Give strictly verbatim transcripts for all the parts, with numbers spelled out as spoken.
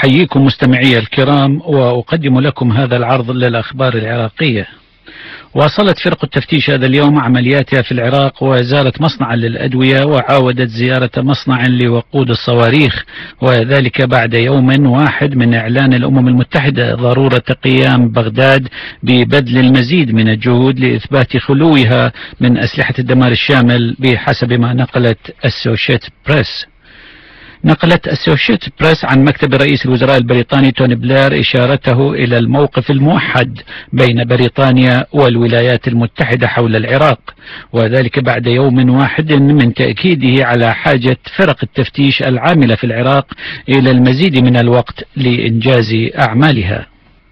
أحييكم مستمعي الكرام وأقدم لكم هذا العرض للأخبار العراقية. واصلت فرق التفتيش هذا اليوم عملياتها في العراق وزارت مصنعا للأدوية وعاودت زيارة مصنع لوقود الصواريخ، وذلك بعد يوم واحد من إعلان الأمم المتحدة ضرورة قيام بغداد ببذل المزيد من الجهود لإثبات خلوها من أسلحة الدمار الشامل بحسب ما نقلت Associated Press. نقلت Associated Press عن مكتب رئيس الوزراء البريطاني توني بلير إشارته إلى الموقف الموحد بين بريطانيا والولايات المتحدة حول العراق، وذلك بعد يوم واحد من تأكيده على حاجة فرق التفتيش العاملة في العراق إلى المزيد من الوقت لإنجاز أعمالها.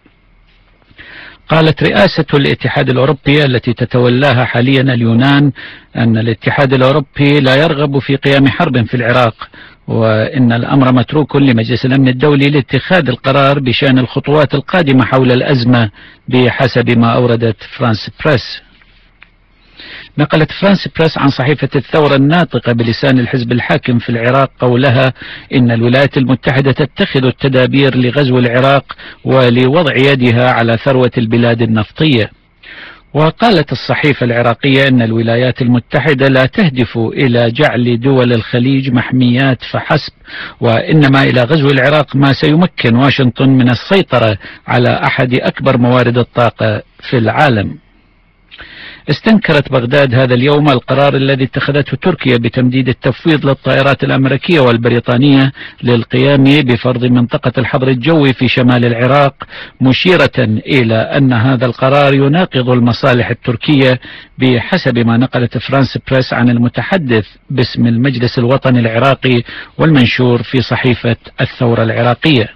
قالت رئاسة الاتحاد الأوروبي التي تتولاها حاليا اليونان أن الاتحاد الأوروبي لا يرغب في قيام حرب في العراق، وإن الأمر متروك لمجلس الأمن الدولي لاتخاذ القرار بشأن الخطوات القادمة حول الأزمة بحسب ما أوردت فرانس بريس. نقلت فرانس بريس عن صحيفة الثورة الناطقة بلسان الحزب الحاكم في العراق قولها إن الولايات المتحدة تتخذ التدابير لغزو العراق ولوضع يدها على ثروة البلاد النفطية. وقالت الصحيفة العراقية أن الولايات المتحدة لا تهدف إلى جعل دول الخليج محميات فحسب، وإنما إلى غزو العراق ما سيمكن واشنطن من السيطرة على أحد أكبر موارد الطاقة في العالم. استنكرت بغداد هذا اليوم القرار الذي اتخذته تركيا بتمديد التفويض للطائرات الأمريكية والبريطانية للقيام بفرض منطقة الحظر الجوي في شمال العراق، مشيرة إلى أن هذا القرار يناقض المصالح التركية بحسب ما نقلت فرانس بريس عن المتحدث باسم المجلس الوطني العراقي والمنشور في صحيفة الثورة العراقية.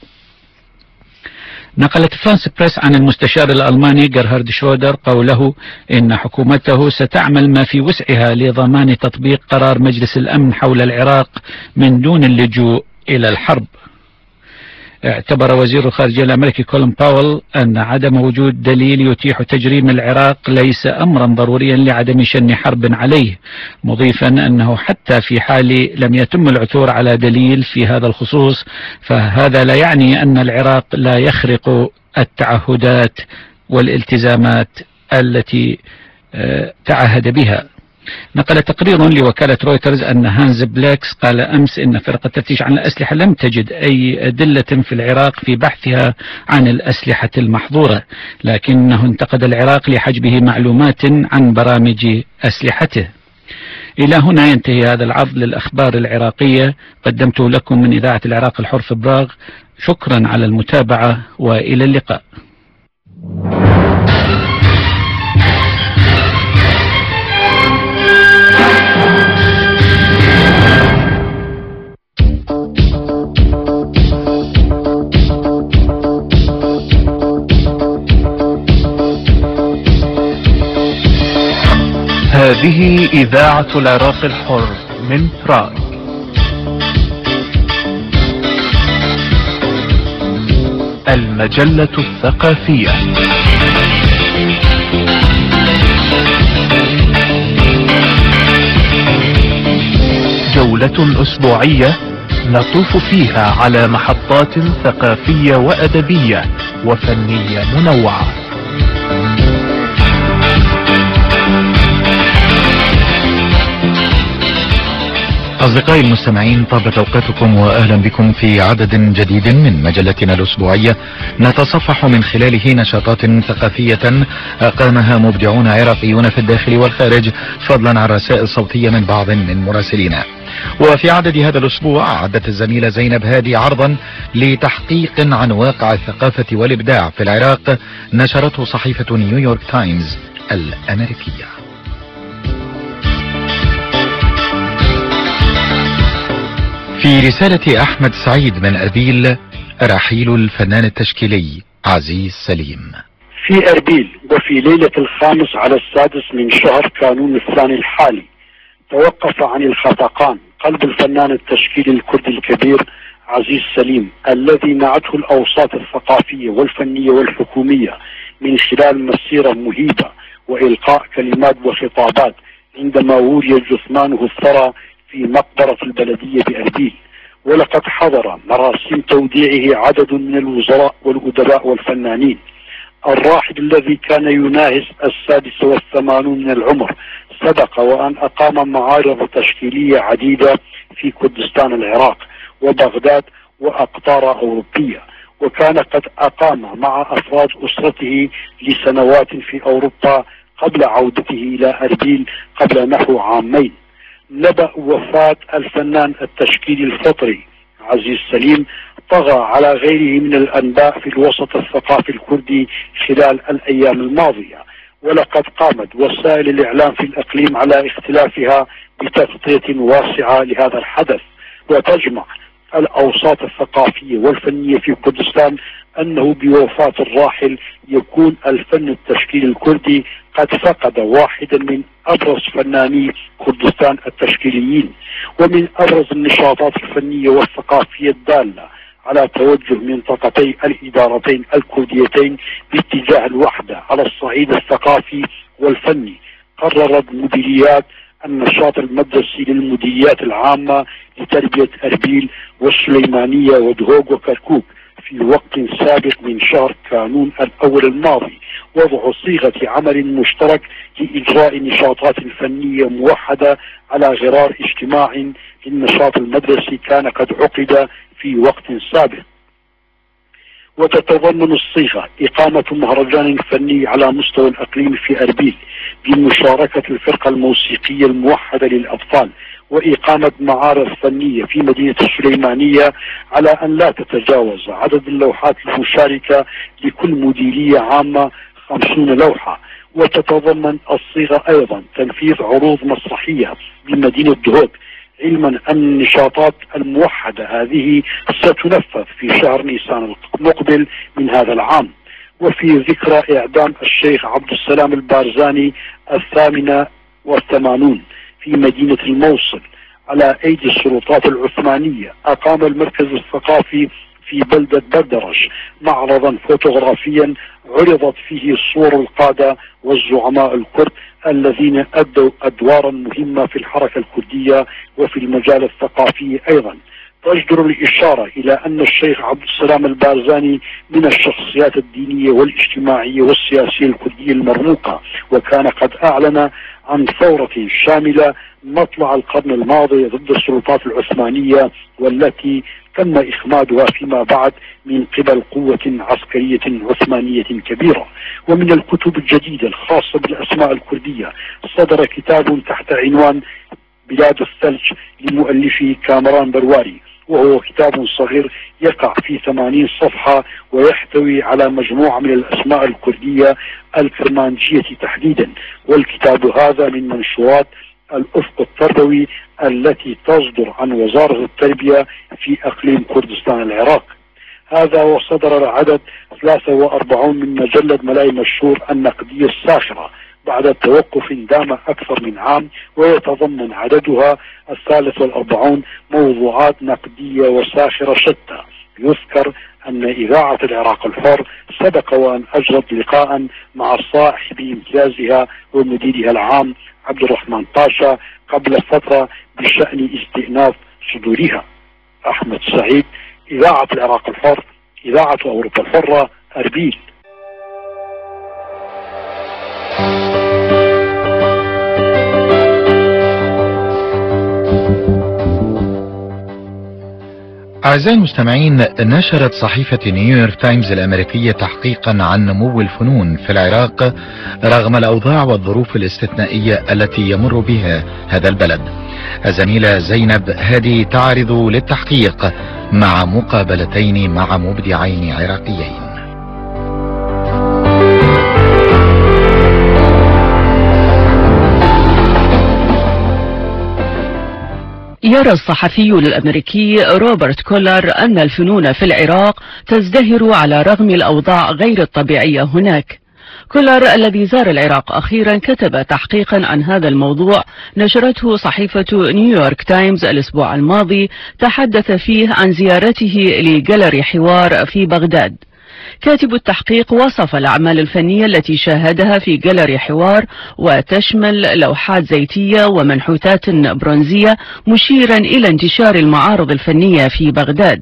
نقلت فرانس بريس عن المستشار الألماني جرهارد شرودر قوله إن حكومته ستعمل ما في وسعها لضمان تطبيق قرار مجلس الأمن حول العراق من دون اللجوء إلى الحرب. اعتبر وزير الخارجية الأمريكي كولين باول أن عدم وجود دليل يتيح تجريم العراق ليس أمرا ضروريا لعدم شن حرب عليه، مضيفا أنه حتى في حال لم يتم العثور على دليل في هذا الخصوص فهذا لا يعني أن العراق لا يخرق التعهدات والالتزامات التي تعهد بها. نقل تقرير لوكالة رويترز أن هانز بليكس قال أمس إن فرقة التفتيش عن الأسلحة لم تجد أي أدلة في العراق في بحثها عن الأسلحة المحظورة، لكنه انتقد العراق لحجبه معلومات عن برامج أسلحته. إلى هنا ينتهي هذا العرض للأخبار العراقية، قدمته لكم من إذاعة العراق الحر في براغ. شكرا على المتابعة وإلى اللقاء. هذه إذاعة العراق الحر من براغ. المجلة الثقافية. جولة أسبوعية نطوف فيها على محطات ثقافية وأدبية وفنية منوعة. أصدقائي المستمعين، طابت أوقاتكم وأهلا بكم في عدد جديد من مجلتنا الأسبوعية نتصفح من خلاله نشاطات ثقافية أقامها مبدعون عراقيون في الداخل والخارج، فضلا عن رسائل صوتية من بعض من مراسلينا. وفي عدد هذا الأسبوع عدت الزميلة زينب هادي عرضا لتحقيق عن واقع الثقافة والإبداع في العراق نشرته صحيفة نيويورك تايمز الأمريكية. في رسالة أحمد سعيد من أربيل، رحيل الفنان التشكيلي عزيز سليم. في أربيل وفي ليلة الخامس على السادس من شهر كانون الثاني الحالي توقف عن الخفقان قلب الفنان التشكيلي الكردي الكبير عزيز سليم، الذي نعته الأوساط الثقافية والفنية والحكومية من خلال مسيرة مهيبة وإلقاء كلمات وخطابات عندما وري جثمانه الثرى في مقبرة البلدية بأربيل، ولقد حضر مراسم توديعه عدد من الوزراء والأدباء والفنانين. الراحل الذي كان يناهز السادس والثمانون من العمر سبق وأن أقام معارض تشكيلية عديدة في كردستان العراق وبغداد وأقطار أوروبية، وكان قد أقام مع أفراد أسرته لسنوات في أوروبا قبل عودته إلى أربيل قبل نحو عامين. نبأ وفاة الفنان التشكيلي الفطري عزيز سليم طغى على غيره من الأنباء في الوسط الثقافي الكردي خلال الأيام الماضية، ولقد قامت وسائل الإعلام في الإقليم على اختلافها بتغطية واسعة لهذا الحدث، وتجمع الأوساط الثقافية والفنية في كردستان أنه بوفاة الراحل يكون الفن التشكيلي الكردي قد فقد واحدا من أبرز فناني كردستان التشكيليين، ومن أبرز النشاطات الفنية والثقافية الدالة على توجه منطقتي الإدارتين الكرديتين باتجاه الوحدة على الصعيد الثقافي والفني. قررت مديريات النشاط المدرسي للمديريات العامة لتربية أربيل والسليمانية ودهوك وكركوك في وقت سابق من شهر كانون الأول الماضي وضع صيغة عمل مشترك لإجراء نشاطات فنية موحدة على غرار اجتماع للنشاط المدرسي كان قد عقد في وقت سابق. وتتضمن الصيغة إقامة مهرجان فني على مستوى الأقليم في أربيل بمشاركة الفرقة الموسيقية الموحدة للأطفال، وإقامة معارض فنية في مدينة السليمانية على أن لا تتجاوز عدد اللوحات المشاركة لكل مديرية عامة خمسين لوحة. وتتضمن الصيغة أيضا تنفيذ عروض مسرحية بمدينة دهوك، علما أن النشاطات الموحدة هذه ستنفذ في شهر نيسان المقبل من هذا العام. وفي ذكرى إعدام الشيخ عبد السلام البارزاني الثامنة والثمانون في مدينة الموصل على أيدي السلطات العثمانية، أقام المركز الثقافي في بلدة بردرش معرضا فوتوغرافيا عرضت فيه صور القادة والزعماء الكرد الذين أدوا أدوارا مهمة في الحركة الكردية وفي المجال الثقافي أيضا. تجدر الإشارة إلى أن الشيخ عبد السلام البارزاني من الشخصيات الدينية والاجتماعية والسياسية الكردية المرموقة، وكان قد أعلن عن ثورة شاملة مطلع القرن الماضي ضد السلطات العثمانية، والتي تم إخمادها فيما بعد من قبل قوة عسكرية عثمانية كبيرة. ومن الكتب الجديدة الخاصة بالأسماء الكردية صدر كتاب تحت عنوان بلاد الثلج لمؤلفه كامران برواري، وهو كتاب صغير يقع في ثمانين صفحة ويحتوي على مجموعة من الأسماء الكردية الكرمانجية تحديدا. والكتاب هذا من منشورات الأفق التربوي التي تصدر عن وزارة التربية في أقليم كردستان العراق. هذا وصدر العدد ثلاثة وأربعين من مجلة ملاي مشهور النقدية الساخرة بعد توقف دام أكثر من عام، ويتضمن عددها الثالث والأربعون موضوعات نقدية وساخرة شتى. يذكر أن إذاعة العراق الحر سبق وأن أجرت لقاء مع صاحب إمتيازها ومديرها العام عبد الرحمن طاشا قبل فترة بشأن استئناف صدورها. أحمد سعيد، إذاعة العراق الحر، إذاعة أوروبا الحرة، أربيل. أعزائي المستمعين، نشرت صحيفة نيويورك تايمز الأمريكية تحقيقا عن نمو الفنون في العراق رغم الأوضاع والظروف الاستثنائية التي يمر بها هذا البلد. الزميلة زينب هادي تعرض للتحقيق مع مقابلتين مع مبدعين عراقيين. يرى الصحفي الأمريكي روبرت كولر أن الفنون في العراق تزدهر على رغم الأوضاع غير الطبيعية هناك. كولر الذي زار العراق أخيرا كتب تحقيقا عن هذا الموضوع نشرته صحيفة نيويورك تايمز الأسبوع الماضي، تحدث فيه عن زيارته لجاليري حوار في بغداد. كاتب التحقيق وصف الأعمال الفنية التي شاهدها في جاليري حوار وتشمل لوحات زيتية ومنحوتات برونزية، مشيرا إلى انتشار المعارض الفنية في بغداد.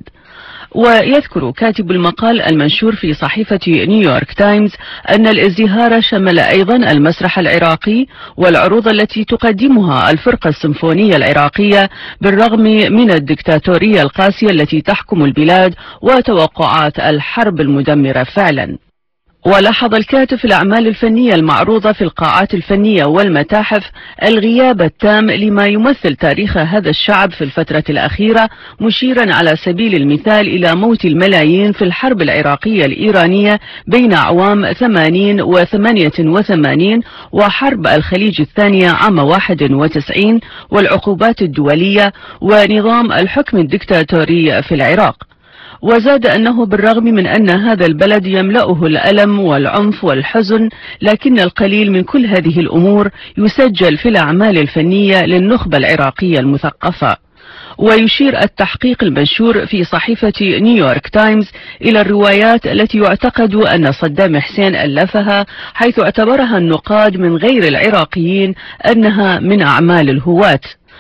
ويذكر كاتب المقال المنشور في صحيفة نيويورك تايمز أن الازدهار شمل أيضا المسرح العراقي والعروض التي تقدمها الفرقة السيمفونية العراقية بالرغم من الدكتاتورية القاسية التي تحكم البلاد وتوقعات الحرب المدمرة فعلا. ولاحظ الكاتب في الأعمال الفنية المعروضة في القاعات الفنية والمتاحف الغياب التام لما يمثل تاريخ هذا الشعب في الفترة الأخيرة، مشيرا على سبيل المثال إلى موت الملايين في الحرب العراقية الإيرانية بين أعوام ثمانين وثمانية وثمانين وحرب الخليج الثانية عام واحد وتسعين والعقوبات الدولية ونظام الحكم الدكتاتوري في العراق. وزاد أنه بالرغم من أن هذا البلد يملأه الألم والعنف والحزن، لكن القليل من كل هذه الأمور يسجل في الأعمال الفنية للنخبة العراقية المثقفة. ويشير التحقيق المنشور في صحيفة نيويورك تايمز إلى الروايات التي يعتقد أن صدام حسين ألفها، حيث اعتبرها النقاد من غير العراقيين أنها من أعمال الهواة.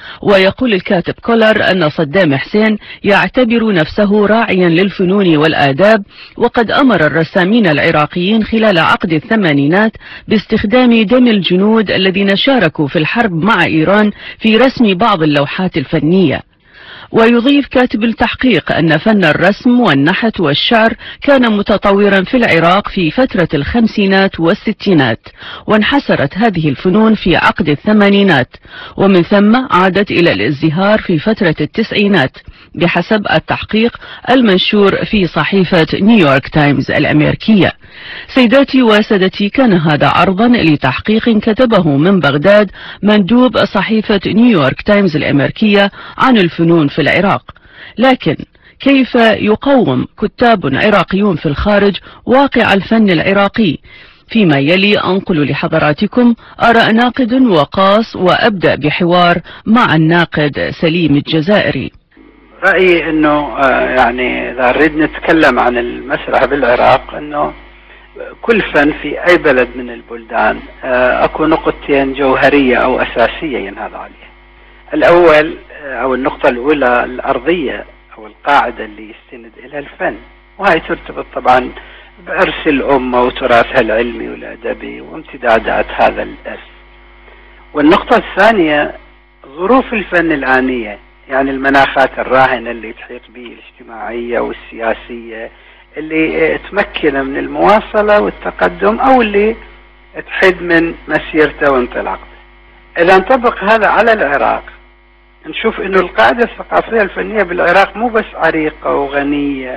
ويقول الكاتب كولر أن صدام حسين يعتبر نفسه راعيا للفنون والآداب، وقد أمر الرسامين العراقيين خلال عقد الثمانينات باستخدام دم الجنود الذين شاركوا في الحرب مع إيران في رسم بعض اللوحات الفنية. ويضيف كاتب التحقيق أن فن الرسم والنحت والشعر كان متطورا في العراق في فترة الخمسينات والستينات، وانحسرت هذه الفنون في عقد الثمانينات، ومن ثم عادت إلى الازدهار في فترة التسعينات بحسب التحقيق المنشور في صحيفة نيويورك تايمز الأمريكية. سيداتي وسادتي، كان هذا عرضا لتحقيق كتبه من بغداد مندوب صحيفة نيويورك تايمز الأمريكية عن الفنون في العراق. لكن كيف يقوم كتاب عراقيون في الخارج واقع الفن العراقي؟ فيما يلي أنقل لحضراتكم آراء ناقد وقاص، وأبدأ بحوار مع الناقد سليم الجزائري. رأيي أنه يعني إذا نريد نتكلم عن المسرح بالعراق، أنه كل فن في أي بلد من البلدان أكو نقطتين جوهرية أو أساسية ينهض عليها. الأول أو النقطة الأولى الأرضية أو القاعدة اللي يستند إلى الفن، وهي ترتبط طبعا بإرث الأمة وتراثها العلمي والأدبي وامتدادات هذا الإرث. والنقطة الثانية ظروف الفن الآنية، يعني المناخات الراهنة اللي تحيط به الاجتماعية والسياسية، اللي تمكن من المواصلة والتقدم أو اللي تحد من مسيرته وانطلاقته. إذا نطبق هذا على العراق، نشوف إنه القاعدة الثقافية الفنية بالعراق مو بس عريقة وغنية،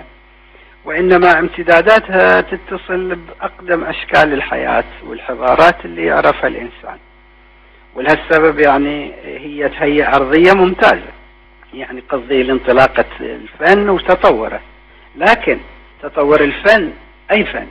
وإنما امتداداتها تتصل بأقدم أشكال الحياة والحضارات اللي يعرفها الإنسان. ولهالسبب يعني هي تهيئ أرضية ممتازة، يعني قصدي لانطلاقة الفن وتطوره. لكن تطور الفن أي فن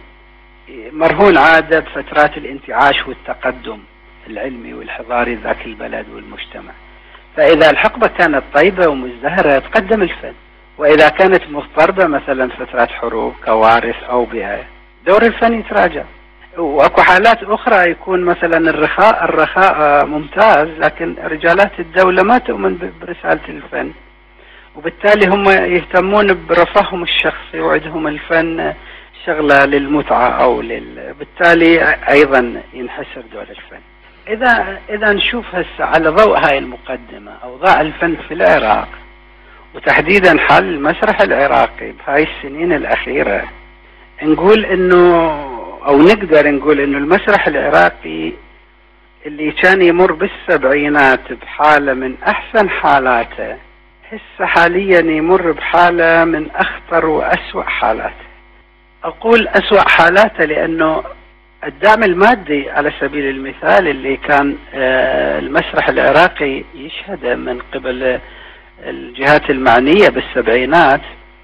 مرهون عادة بفترات الانتعاش والتقدم العلمي والحضاري ذاك البلد والمجتمع. فإذا الحقبة كانت طيبة ومزدهرة تقدم الفن، وإذا كانت مضطربة مثلا فترات حروب كوارث أو بها، دور الفن يتراجع. وأكو حالات أخرى يكون مثلا الرخاء الرخاء ممتاز، لكن رجالات الدولة ما تؤمن برسالة الفن، وبالتالي هم يهتمون برفاههم الشخصي وعندهم الفن شغلة للمتعة أو لل... بالتالي أيضا ينحسر دور الفن. إذا إذا نشوف هسه على ضوء هاي المقدمة أوضاع الفن في العراق، وتحديدا حال المسرح العراقي بهاي السنين الأخيرة، نقول إنه أو نقدر نقول إنه المسرح العراقي اللي كان يمر بالسبعينات بحالة من أحسن حالاته، هسه حاليا يمر بحالة من أخطر وأسوأ حالاته. أقول أسوأ حالاته لأنه الدعم المادي على سبيل المثال اللي كان المسرح العراقي يشهده من قبل الجهات المعنية بالسبعينات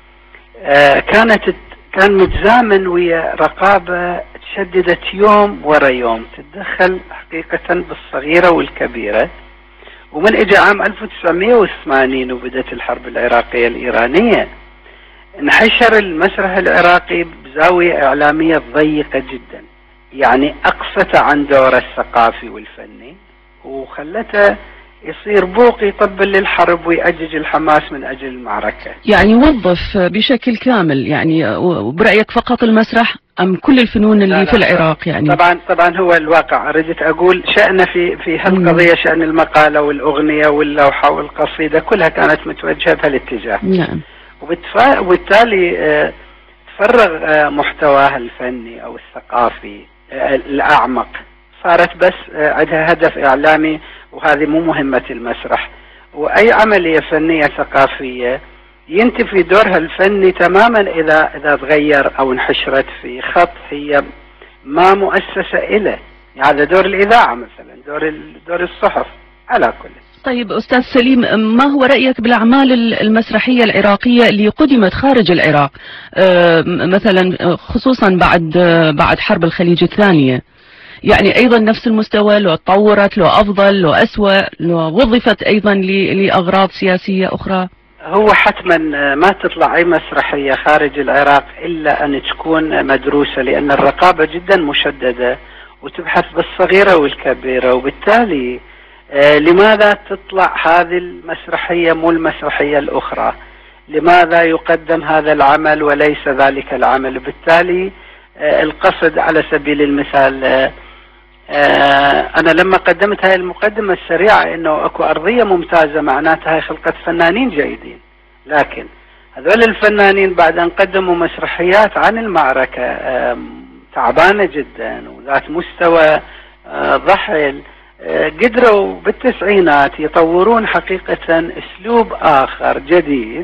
كانت كان متزامن ويا رقابة تشددت يوم ورا يوم، تتدخل حقيقة بالصغيرة والكبيرة. ومن اجى عام ألف وتسعمئة وثمانين وبدأت الحرب العراقية الإيرانية، انحشر المسرح العراقي بزاوية إعلامية ضيقة جدا، يعني أقصت عن دوره الثقافي والفني وخلته يصير بوق يطبل للحرب ويأجج الحماس من أجل المعركة. يعني وظف بشكل كامل، يعني برأيك فقط المسرح أم كل الفنون اللي لا لا في العراق؟ يعني طبعا طبعا هو الواقع. أردت أقول شأن في في هالقضية شأن المقالة والأغنية واللوحة والقصيدة كلها كانت متوجهة بهالاتجاه. نعم. وبالتالي تفرغ محتواها الفني أو الثقافي الأعمق، صارت بس عندها هدف إعلامي، وهذه مو مهمة المسرح. وأي عملية فنية ثقافية ينتفي دورها الفني تماما إذا إذا تغير أو انحشرت في خط هي ما مؤسسة إله. هذا دور الإذاعة مثلا، دور دور الصحف على كل. طيب أستاذ سليم، ما هو رأيك بالأعمال المسرحية العراقية اللي قدمت خارج العراق، مثلا خصوصا بعد بعد حرب الخليج الثانية؟ يعني أيضا نفس المستوى، لو تطورت، لو أفضل، لو أسوأ، لو وظفت أيضا لأغراض سياسية أخرى؟ هو حتما ما تطلع أي مسرحية خارج العراق إلا أن تكون مدروسة، لأن الرقابة جدا مشددة وتبحث بالصغيرة والكبيرة. وبالتالي آه لماذا تطلع هذه المسرحية مو المسرحية الأخرى؟ لماذا يقدم هذا العمل وليس ذلك العمل؟ وبالتالي آه القصد على سبيل المثال، آه آه أنا لما قدمت هاي المقدمة السريعة إنه أكو أرضية ممتازة، معناتها هاي خلقت فنانين جيدين، لكن هذول الفنانين بعد أن قدموا مسرحيات عن المعركة آه تعبانة جدا وذات مستوى آه ضحل، آه قدروا بالتسعينات يطورون حقيقة أسلوب آخر جديد.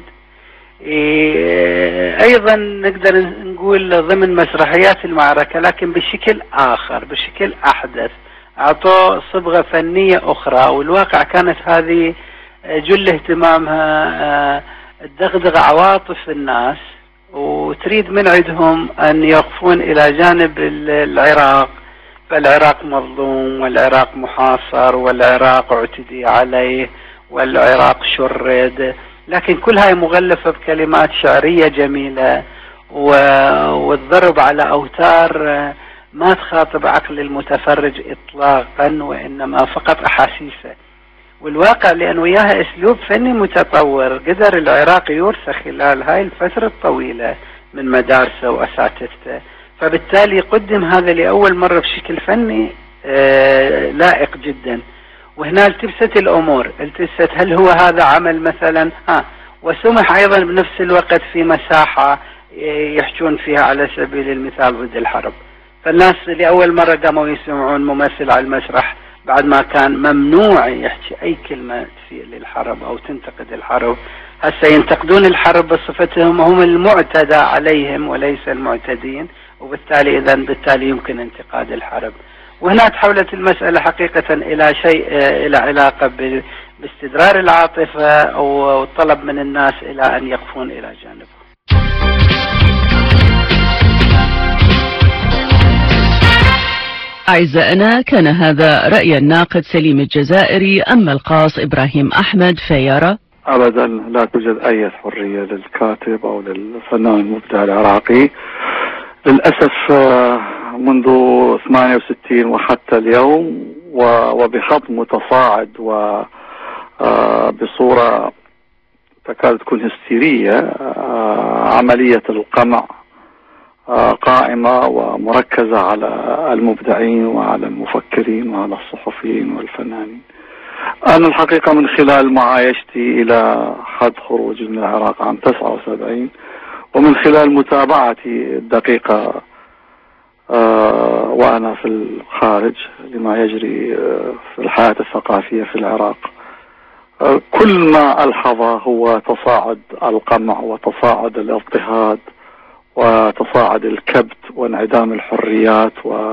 ايضا نقدر نقول ضمن مسرحيات المعركة لكن بشكل اخر، بشكل احدث، اعطوا صبغة فنية اخرى. والواقع كانت هذه جل اهتمامها تدغدغ عواطف الناس وتريد من عندهم ان يقفون الى جانب العراق، فالعراق مظلوم والعراق محاصر والعراق اعتدي عليه والعراق شرد، لكن كل هاي مغلفة بكلمات شعرية جميلة والضرب على أوتار ما تخاطب عقل المتفرج إطلاقا وإنما فقط أحاسيسه. والواقع لأن وياها أسلوب فني متطور قدر العراق يرسخ خلال هاي الفترة الطويلة من مدارسه وأساتذته، فبالتالي قدم هذا لأول مرة بشكل فني لائق جدا. وهنا التبست الأمور، التبست هل هو هذا عمل مثلا ها وسمح أيضا بنفس الوقت في مساحة يحجون فيها على سبيل المثال ضد الحرب، فالناس لأول مرة قاموا يسمعون ممثل على المسرح بعد ما كان ممنوع يحكي أي كلمة تسيء للحرب أو تنتقد الحرب. هسه ينتقدون الحرب بصفتهم هم المعتدى عليهم وليس المعتدين، وبالتالي إذن بالتالي يمكن انتقاد الحرب. وهنا تحولت المسألة حقيقة إلى شيء إلى علاقة باستدرار العاطفة والطلب من الناس إلى أن يقفون إلى جانبه. أعزائنا، كان هذا رأي الناقد سليم الجزائري. أما القاص إبراهيم أحمد فيرى أبدا لا توجد أي حرية للكاتب أو للفنان المبدع العراقي للأسف منذ ثمانية وستين وحتى اليوم، وبخط متصاعد وبصورة تكاد تكون هستيرية. عملية القمع قائمة ومركزة على المبدعين وعلى المفكرين وعلى الصحفيين والفنانين. أنا الحقيقة من خلال معايشتي إلى حد خروج من العراق عام تسعة وسبعين ومن خلال متابعتي الدقيقة آه وأنا في الخارج لما يجري آه في الحياة الثقافية في العراق، آه كل ما ألحظه هو تصاعد القمع وتصاعد الاضطهاد وتصاعد الكبت وانعدام الحريات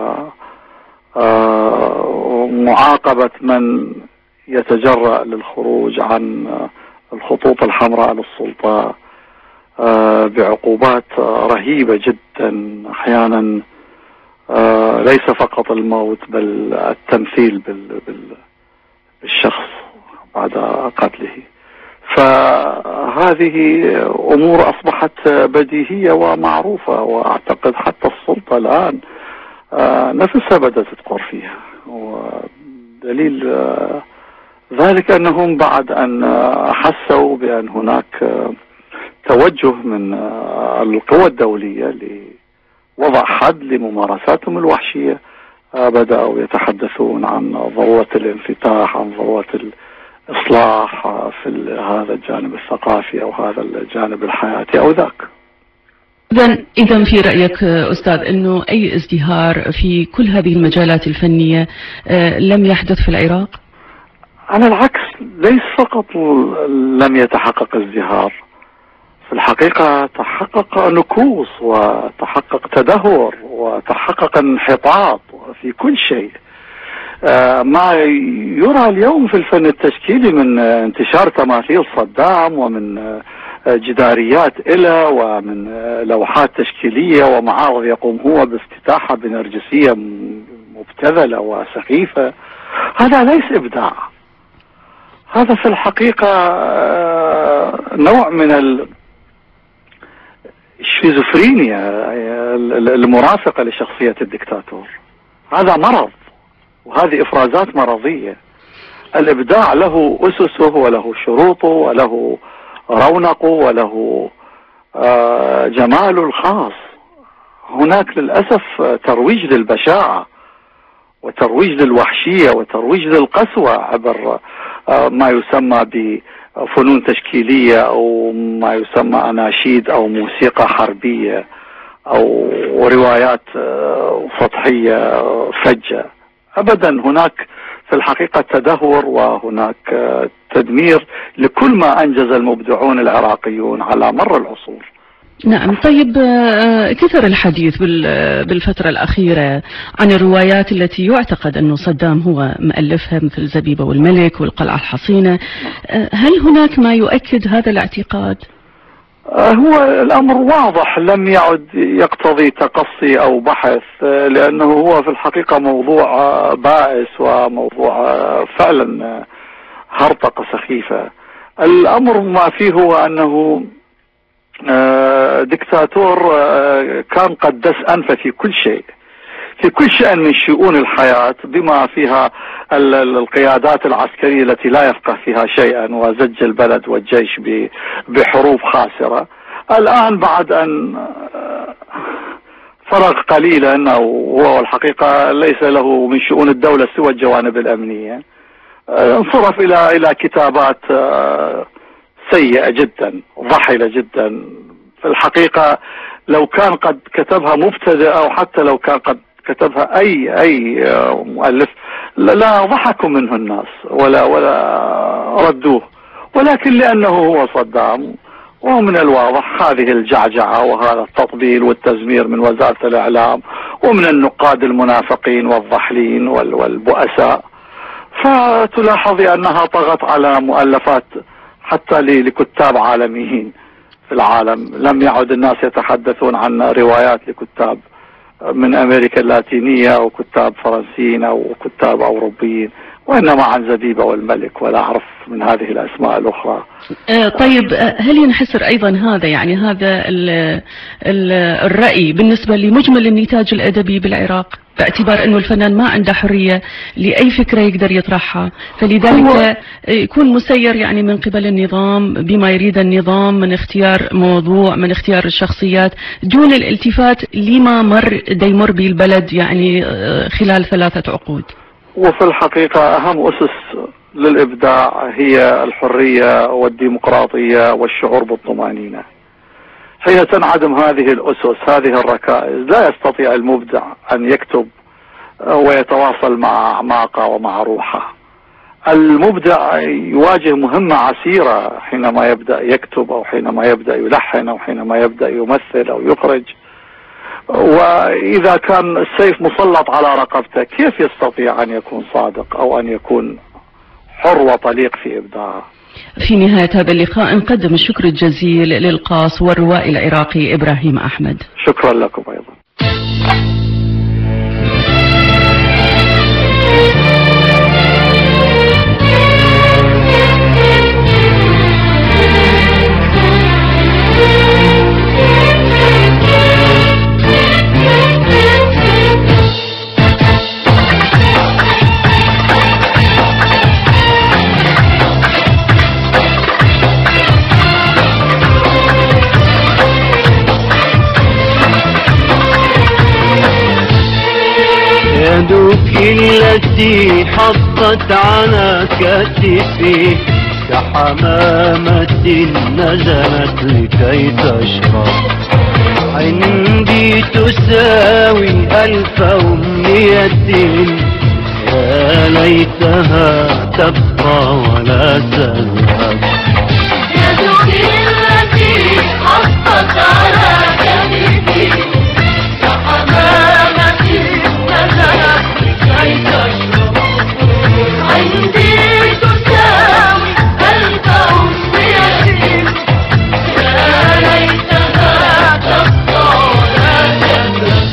ومعاقبة من يتجرأ للخروج عن الخطوط الحمراء للسلطة بعقوبات رهيبة جدا، أحيانا ليس فقط الموت بل التمثيل بالشخص بعد قتله. فهذه أمور أصبحت بديهية ومعروفة، وأعتقد حتى السلطة الآن نفسها بدأت تقر فيها. ودليل ذلك أنهم بعد أن حسوا بأن هناك توجه من القوى الدولية لوضع حد لممارساتهم الوحشية، بدأوا يتحدثون عن ضرورة الانفتاح، عن ضرورة الإصلاح في هذا الجانب الثقافي أو هذا الجانب الحياتي أو ذاك. إذا إذا في رأيك أستاذ أنه أي ازدهار في كل هذه المجالات الفنية لم يحدث في العراق؟ على العكس، ليس فقط لم يتحقق ازدهار، في الحقيقة تحقق نكوص وتحقق تدهور وتحقق انحطاط في كل شيء. ما يرى اليوم في الفن التشكيلي من انتشار تماثيل صدام ومن جداريات إله ومن لوحات تشكيلية ومعارض يقوم هو بافتتاحها بنرجسية مبتذلة وسخيفة، هذا ليس إبداع، هذا في الحقيقة نوع من الشيزوفرينيا المرافقة لشخصية الدكتاتور. هذا مرض وهذه إفرازات مرضية. الإبداع له أسسه وله شروطه وله رونقه وله جماله الخاص. هناك للأسف ترويج للبشاعة وترويج للوحشية وترويج للقسوة عبر ما يسمى بفنون تشكيلية أو ما يسمى أناشيد أو موسيقى حربية أو روايات سطحية فجة. أبدا، هناك في الحقيقة تدهور وهناك تدمير لكل ما أنجز المبدعون العراقيون على مر العصور. نعم. طيب، كثر الحديث بالفترة الأخيرة عن الروايات التي يعتقد أنه صدام هو مؤلفها مثل زبيبة والملك والقلعة الحصينة، هل هناك ما يؤكد هذا الاعتقاد؟ هو الأمر واضح، لم يعد يقتضي تقصي أو بحث، لأنه هو في الحقيقة موضوع بائس وموضوع فعلا هرطقة سخيفة. الأمر ما فيه هو أنه دكتاتور كان قد دس أنفه في كل شيء، في كل شيء من شؤون الحياة، بما فيها القيادات العسكرية التي لا يفقه فيها شيئا، وزج البلد والجيش بحروب خاسرة. الآن بعد أن فرغ قليلا، وهو الحقيقة ليس له من شؤون الدولة سوى الجوانب الأمنية، انصرف إلى إلى كتابات سيئة جدا، ضحلة جدا. في الحقيقة لو كان قد كتبها مبتدئ أو حتى لو كان قد كتبها أي أي مؤلف لا ضحكوا منه الناس ولا ولا ردوه، ولكن لأنه هو صدام، ومن الواضح هذه الجعجعة وهذا التطبيل والتزمير من وزارة الإعلام ومن النقاد المنافقين والضحلين والبؤساء، فتلاحظي أنها طغت على مؤلفات حتى لكتاب عالميين في العالم. لم يعد الناس يتحدثون عن روايات لكتاب من أمريكا اللاتينية أو كتاب فرنسيين أو كتاب أوروبيين، وإنما عن زبيبة والملك، ولا أعرف من هذه الأسماء الأخرى. آه طيب، هل ينحسر أيضا هذا يعني هذا ال ال الرأي بالنسبة لمجمل النتاج الأدبي بالعراق، باعتبار أنه الفنان ما عنده حرية لأي فكرة يقدر يطرحها، فلذلك يكون مسير يعني من قبل النظام بما يريد النظام من اختيار موضوع، من اختيار الشخصيات، دون الالتفات لما مر ديمر به البلد يعني خلال ثلاثة عقود. وفي الحقيقة أهم أسس للإبداع هي الحرية والديمقراطية والشعور بالطمأنينة. حين تنعدم هذه الأسس، هذه الركائز، لا يستطيع المبدع أن يكتب ويتواصل مع أعماقه ومع روحه. المبدع يواجه مهمة عسيرة حينما يبدأ يكتب أو حينما يبدأ يلحن أو حينما يبدأ يمثل أو يخرج، وإذا كان السيف مسلط على رقبته كيف يستطيع أن يكون صادق أو أن يكون حر وطليق في إبداعه؟ في نهاية هذا اللقاء نقدم الشكر الجزيل للقاص والروائي العراقي إبراهيم أحمد. شكرا لكم أيضا. يدك التي حطت على كتفي كحمامة نزلت لكي تشرب، عندي تساوي ألف أمنية يا ليتها تبقى ولا تذهب. يدك التي حطت على كتفي كحمامة نزلت لكي تشرب، عندي تساوي ألف أمنية يا ليتها تبقى ولا تذهب.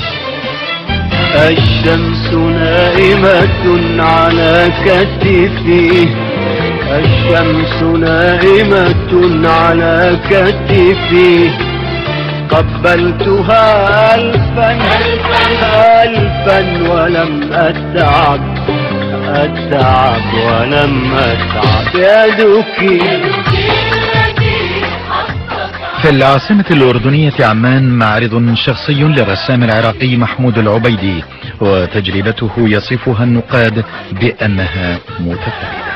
الشمس نائمة على كتفي، الشمس نائمة على كتفي، قبلتها ألفا ألفا ولم أتعب أتعب ولم أتعب. يدك في العاصمة الأردنية عمان معرض شخصي للرسام العراقي محمود العبيدي، وتجربته يصفها النقاد بأنها متفردة.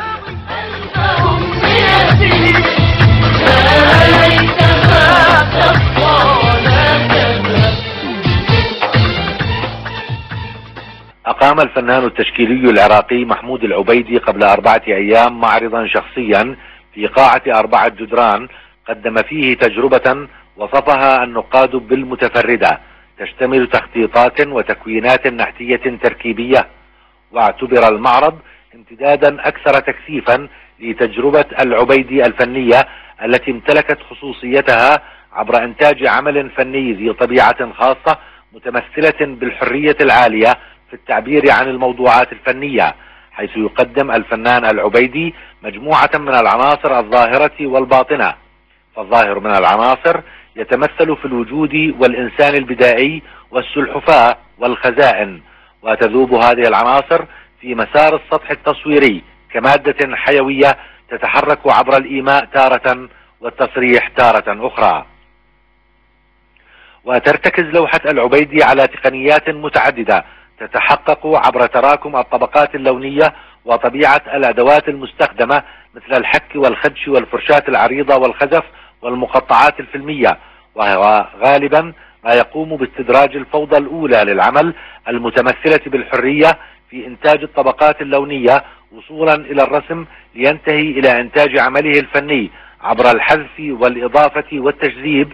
أقام الفنان التشكيلي العراقي محمود العبيدي قبل أربعة أيام معرضا شخصيا في قاعة أربعة جدران قدم فيه تجربة وصفها النقاد بالمتفردة، تشتمل تخطيطات وتكوينات نحتية تركيبية، واعتبر المعرض امتدادا أكثر تكثيفا لتجربة العبيدي الفنية التي امتلكت خصوصيتها عبر إنتاج عمل فني ذي طبيعة خاصة متمثلة بالحرية العالية في التعبير عن الموضوعات الفنية، حيث يقدم الفنان العبيدي مجموعة من العناصر الظاهرة والباطنة. فالظاهر من العناصر يتمثل في الوجود والإنسان البدائي والسلحفاة والخزائن، وتذوب هذه العناصر في مسار السطح التصويري كمادة حيوية تتحرك عبر الإيماء تارة والتصريح تارة أخرى. وترتكز لوحة العبيدي على تقنيات متعددة تتحقق عبر تراكم الطبقات اللونية وطبيعة الأدوات المستخدمة مثل الحك والخدش والفرشاة العريضة والخزف والمقطعات الفيلمية، وهو غالبا ما يقوم باستدراج الفوضى الأولى للعمل المتمثلة بالحرية في إنتاج الطبقات اللونية وصولا إلى الرسم لينتهي إلى إنتاج عمله الفني عبر الحذف والإضافة والتجذيب،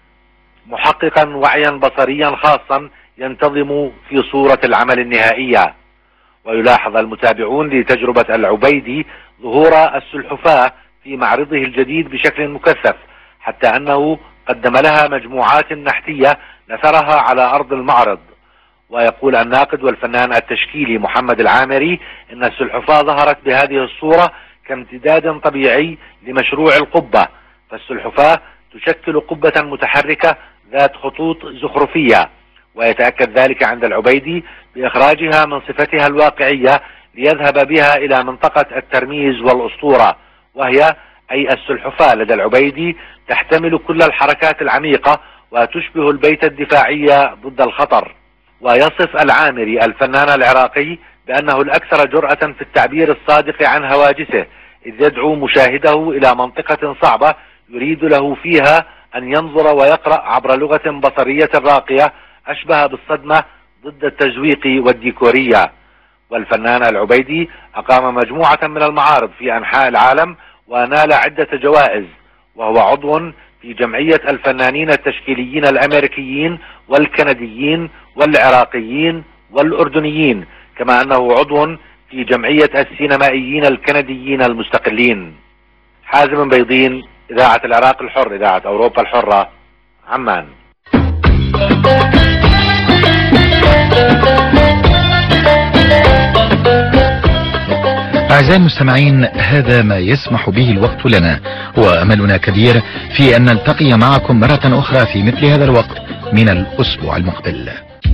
محققا وعيا بصريا خاصا ينتظم في صورة العمل النهائية. ويلاحظ المتابعون لتجربة العبيدي ظهور السلحفاة في معرضه الجديد بشكل مكثف، حتى أنه قدم لها مجموعات نحتية نثرها على أرض المعرض. ويقول الناقد والفنان التشكيلي محمد العامري إن السلحفاة ظهرت بهذه الصورة كامتداد طبيعي لمشروع القبة، فالسلحفاة تشكل قبة متحركة ذات خطوط زخرفية، ويتأكد ذلك عند العبيدي بإخراجها من صفتها الواقعية ليذهب بها إلى منطقة الترميز والأسطورة، وهي أي السلحفاة لدى العبيدي تحتمل كل الحركات العميقة وتشبه البيت الدفاعي ضد الخطر. ويصف العامري الفنان العراقي بأنه الأكثر جرأة في التعبير الصادق عن هواجسه، إذ يدعو مشاهده إلى منطقة صعبة يريد له فيها أن ينظر ويقرأ عبر لغة بصرية راقية أشبه بالصدمة ضد التزويق والديكورية. والفنان العبيدي أقام مجموعة من المعارض في أنحاء العالم ونال عدة جوائز، وهو عضو في جمعية الفنانين التشكيليين الأمريكيين والكنديين والعراقيين والأردنيين، كما أنه عضو في جمعية السينمائيين الكنديين المستقلين. حازم بيضين، إذاعة العراق الحر، إذاعة أوروبا الحرة، عمان. أعزائي المستمعين، هذا ما يسمح به الوقت لنا، وأملنا كبير في أن نلتقي معكم مرة أخرى في مثل هذا الوقت من الأسبوع المقبل.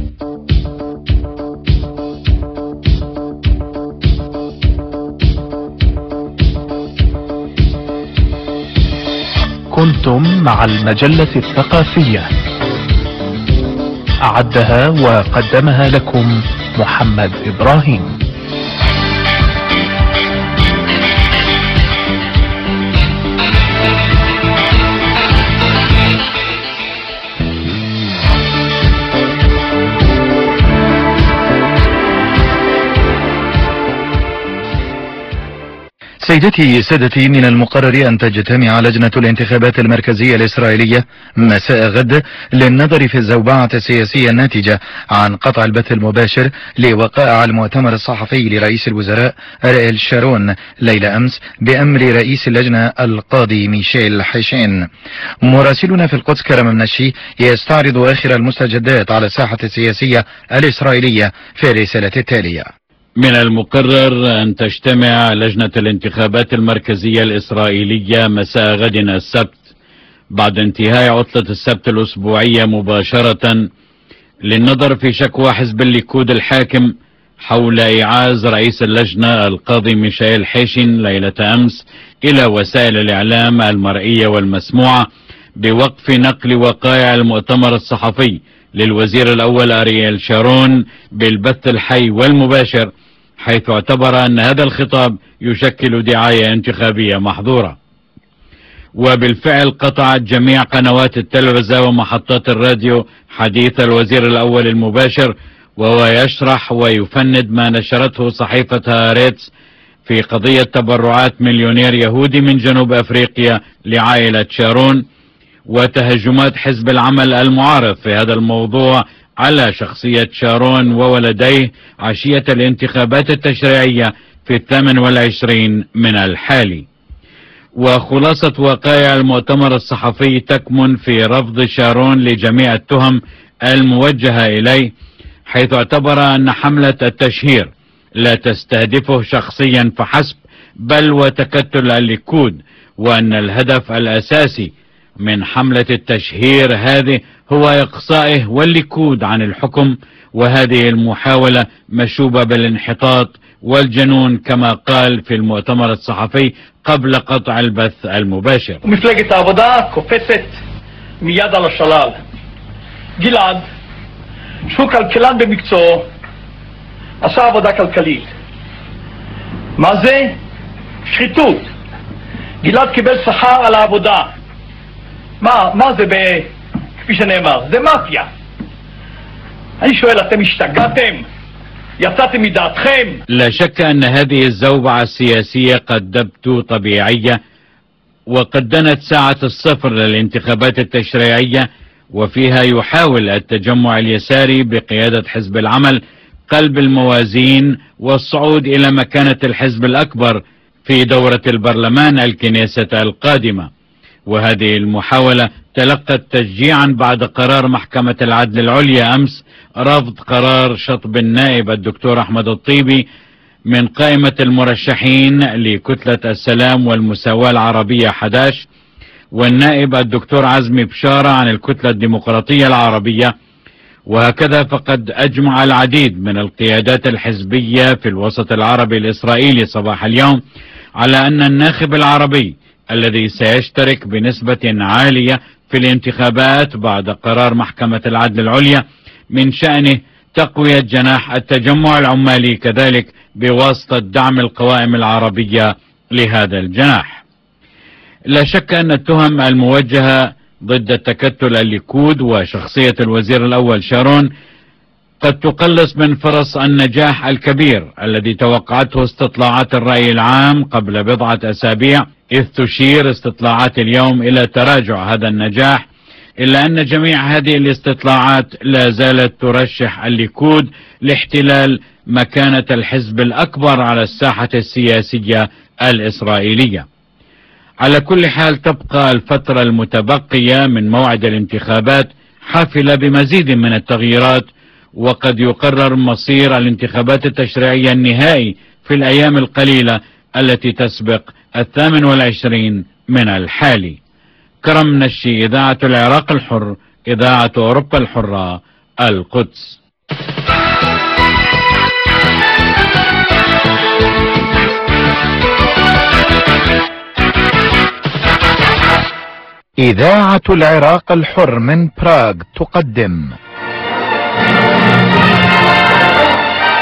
كنتم مع المجلة الثقافية، أعدها وقدمها لكم محمد إبراهيم. سيدتي سادتي، من المقرر أن تجتمع لجنة الانتخابات المركزية الإسرائيلية مساء غد للنظر في الزوبعة السياسية الناتجة عن قطع البث المباشر لوقائع المؤتمر الصحفي لرئيس الوزراء أرييل شارون ليلة أمس بأمر رئيس اللجنة القاضي ميشيل حيشين. مراسلنا في القدس كرم منشي يستعرض آخر المستجدات على الساحة السياسية الإسرائيلية في الرسالة التالية. من المقرر أن تجتمع لجنة الانتخابات المركزية الإسرائيلية مساء غد السبت بعد انتهاء عطلة السبت الأسبوعية مباشرة للنظر في شكوى حزب الليكود الحاكم حول إيعاز رئيس اللجنة القاضي ميشيل حيشين ليلة أمس إلى وسائل الإعلام المرئية والمسموعة بوقف نقل وقائع المؤتمر الصحفي للوزير الأول أرييل شارون بالبث الحي والمباشر، حيث اعتبر أن هذا الخطاب يشكل دعاية انتخابية محظورة. وبالفعل قطعت جميع قنوات التلفزة ومحطات الراديو حديث الوزير الأول المباشر، وهو يشرح ويفند ما نشرته صحيفة هاريتس في قضية تبرعات مليونير يهودي من جنوب أفريقيا لعائلة شارون، وتهجمات حزب العمل المعارض في هذا الموضوع على شخصية شارون وولديه عشية الانتخابات التشريعية في الثامن والعشرين من الحالي. وخلاصة وقائع المؤتمر الصحفي تكمن في رفض شارون لجميع التهم الموجهة إليه، حيث اعتبر أن حملة التشهير لا تستهدفه شخصيا فحسب بل وتكتل الليكود، وأن الهدف الأساسي من حملة التشهير هذه هو إقصائه والليكود عن الحكم، وهذه المحاولة مشوبة بالانحطاط والجنون كما قال في المؤتمر الصحفي قبل قطع البث المباشر. מפלגת העבודה קופצת מיד על השלל. גלעד, שהוא כלכלן במקצועו, עשה עבודה כלכלית. מה זה? שחיתות. גלעד קיבל שכר על העבודה. מה, מה זה ב... כפי שנאמר? זה מאפיה. אני שואל, אתם השתגעתם? يعطيتم مداتكم. لا شك أن هذه الزوبعة السياسية قد تبدو طبيعية، وقد دنت ساعة الصفر للانتخابات التشريعية، وفيها يحاول التجمع اليساري بقيادة حزب العمل قلب الموازين والصعود إلى مكانة الحزب الأكبر في دورة البرلمان الكنيسة القادمة. وهذه المحاولة تلقت تشجيعا بعد قرار محكمة العدل العليا أمس رفض قرار شطب النائب الدكتور أحمد الطيبي من قائمة المرشحين لكتلة السلام والمساواة العربية أحد عشر، والنائب الدكتور عزمي بشارة عن الكتلة الديمقراطية العربية. وهكذا فقد أجمع العديد من القيادات الحزبية في الوسط العربي الإسرائيلي صباح اليوم على أن الناخب العربي الذي سيشترك بنسبة عالية في الانتخابات بعد قرار محكمة العدل العليا من شأنه تقوية جناح التجمع العمالي كذلك بواسطة دعم القوائم العربية لهذا الجناح. لا شك أن التهم الموجهة ضد التكتل الليكود وشخصية الوزير الأول شارون قد تقلص من فرص النجاح الكبير الذي توقعته استطلاعات الرأي العام قبل بضعة أسابيع، إذ تشير استطلاعات اليوم إلى تراجع هذا النجاح، إلا أن جميع هذه الاستطلاعات لا زالت ترشح الليكود لاحتلال مكانة الحزب الأكبر على الساحة السياسية الإسرائيلية. على كل حال تبقى الفترة المتبقية من موعد الانتخابات حافلة بمزيد من التغييرات، وقد يقرر مصير الانتخابات التشريعية النهائي في الأيام القليلة التي تسبق الثامن والعشرين من الحالي. كرم نشي، إذاعة العراق الحر، إذاعة أوروبا الحرة، القدس. إذاعة العراق الحر من براغ تقدم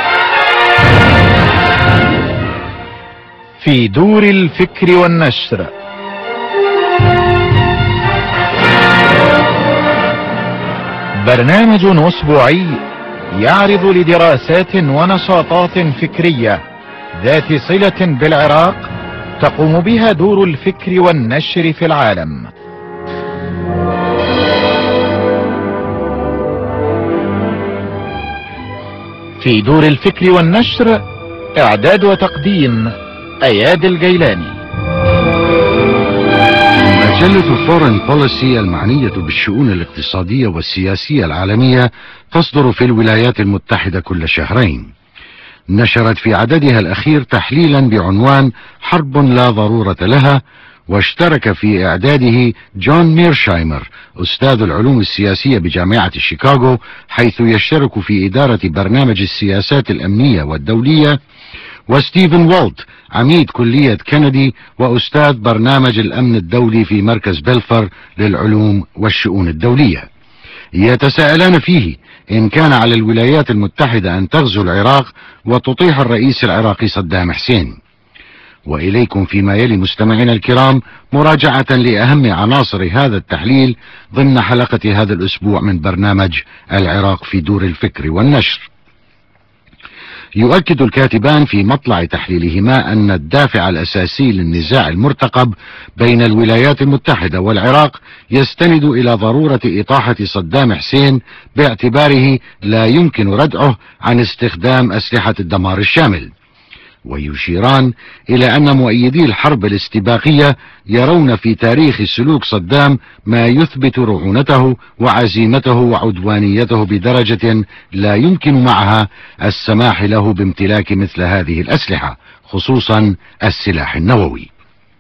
في دور الفكر والنشر. برنامج أسبوعي يعرض لدراسات ونشاطات فكرية ذات صلة بالعراق تقوم بها دور الفكر والنشر في العالم. في دور الفكر والنشر، إعداد وتقديم أياد الجيلاني. مجلة فورن بوليسي المعنية بالشؤون الاقتصادية والسياسية العالمية تصدر في الولايات المتحدة كل شهرين. نشرت في عددها الأخير تحليلا بعنوان حرب لا ضرورة لها، واشترك في إعداده جون ميرشايمر أستاذ العلوم السياسية بجامعة شيكاغو، حيث يشترك في إدارة برنامج السياسات الأمنية والدولية، وستيفن والت عميد كلية كندي وأستاذ برنامج الأمن الدولي في مركز بلفر للعلوم والشؤون الدولية. يتساءلان فيه إن كان على الولايات المتحدة أن تغزو العراق وتطيح الرئيس العراقي صدام حسين. وإليكم فيما يلي مستمعينا الكرام مراجعة لأهم عناصر هذا التحليل ضمن حلقة هذا الأسبوع من برنامج العراق في دور الفكر والنشر. يؤكد الكاتبان في مطلع تحليلهما أن الدافع الأساسي للنزاع المرتقب بين الولايات المتحدة والعراق يستند إلى ضرورة إطاحة صدام حسين باعتباره لا يمكن ردعه عن استخدام أسلحة الدمار الشامل. ويشيران إلى أن مؤيدي الحرب الاستباقية يرون في تاريخ سلوك صدام ما يثبت رعونته وعزيمته وعدوانيته بدرجة لا يمكن معها السماح له بامتلاك مثل هذه الأسلحة، خصوصا السلاح النووي.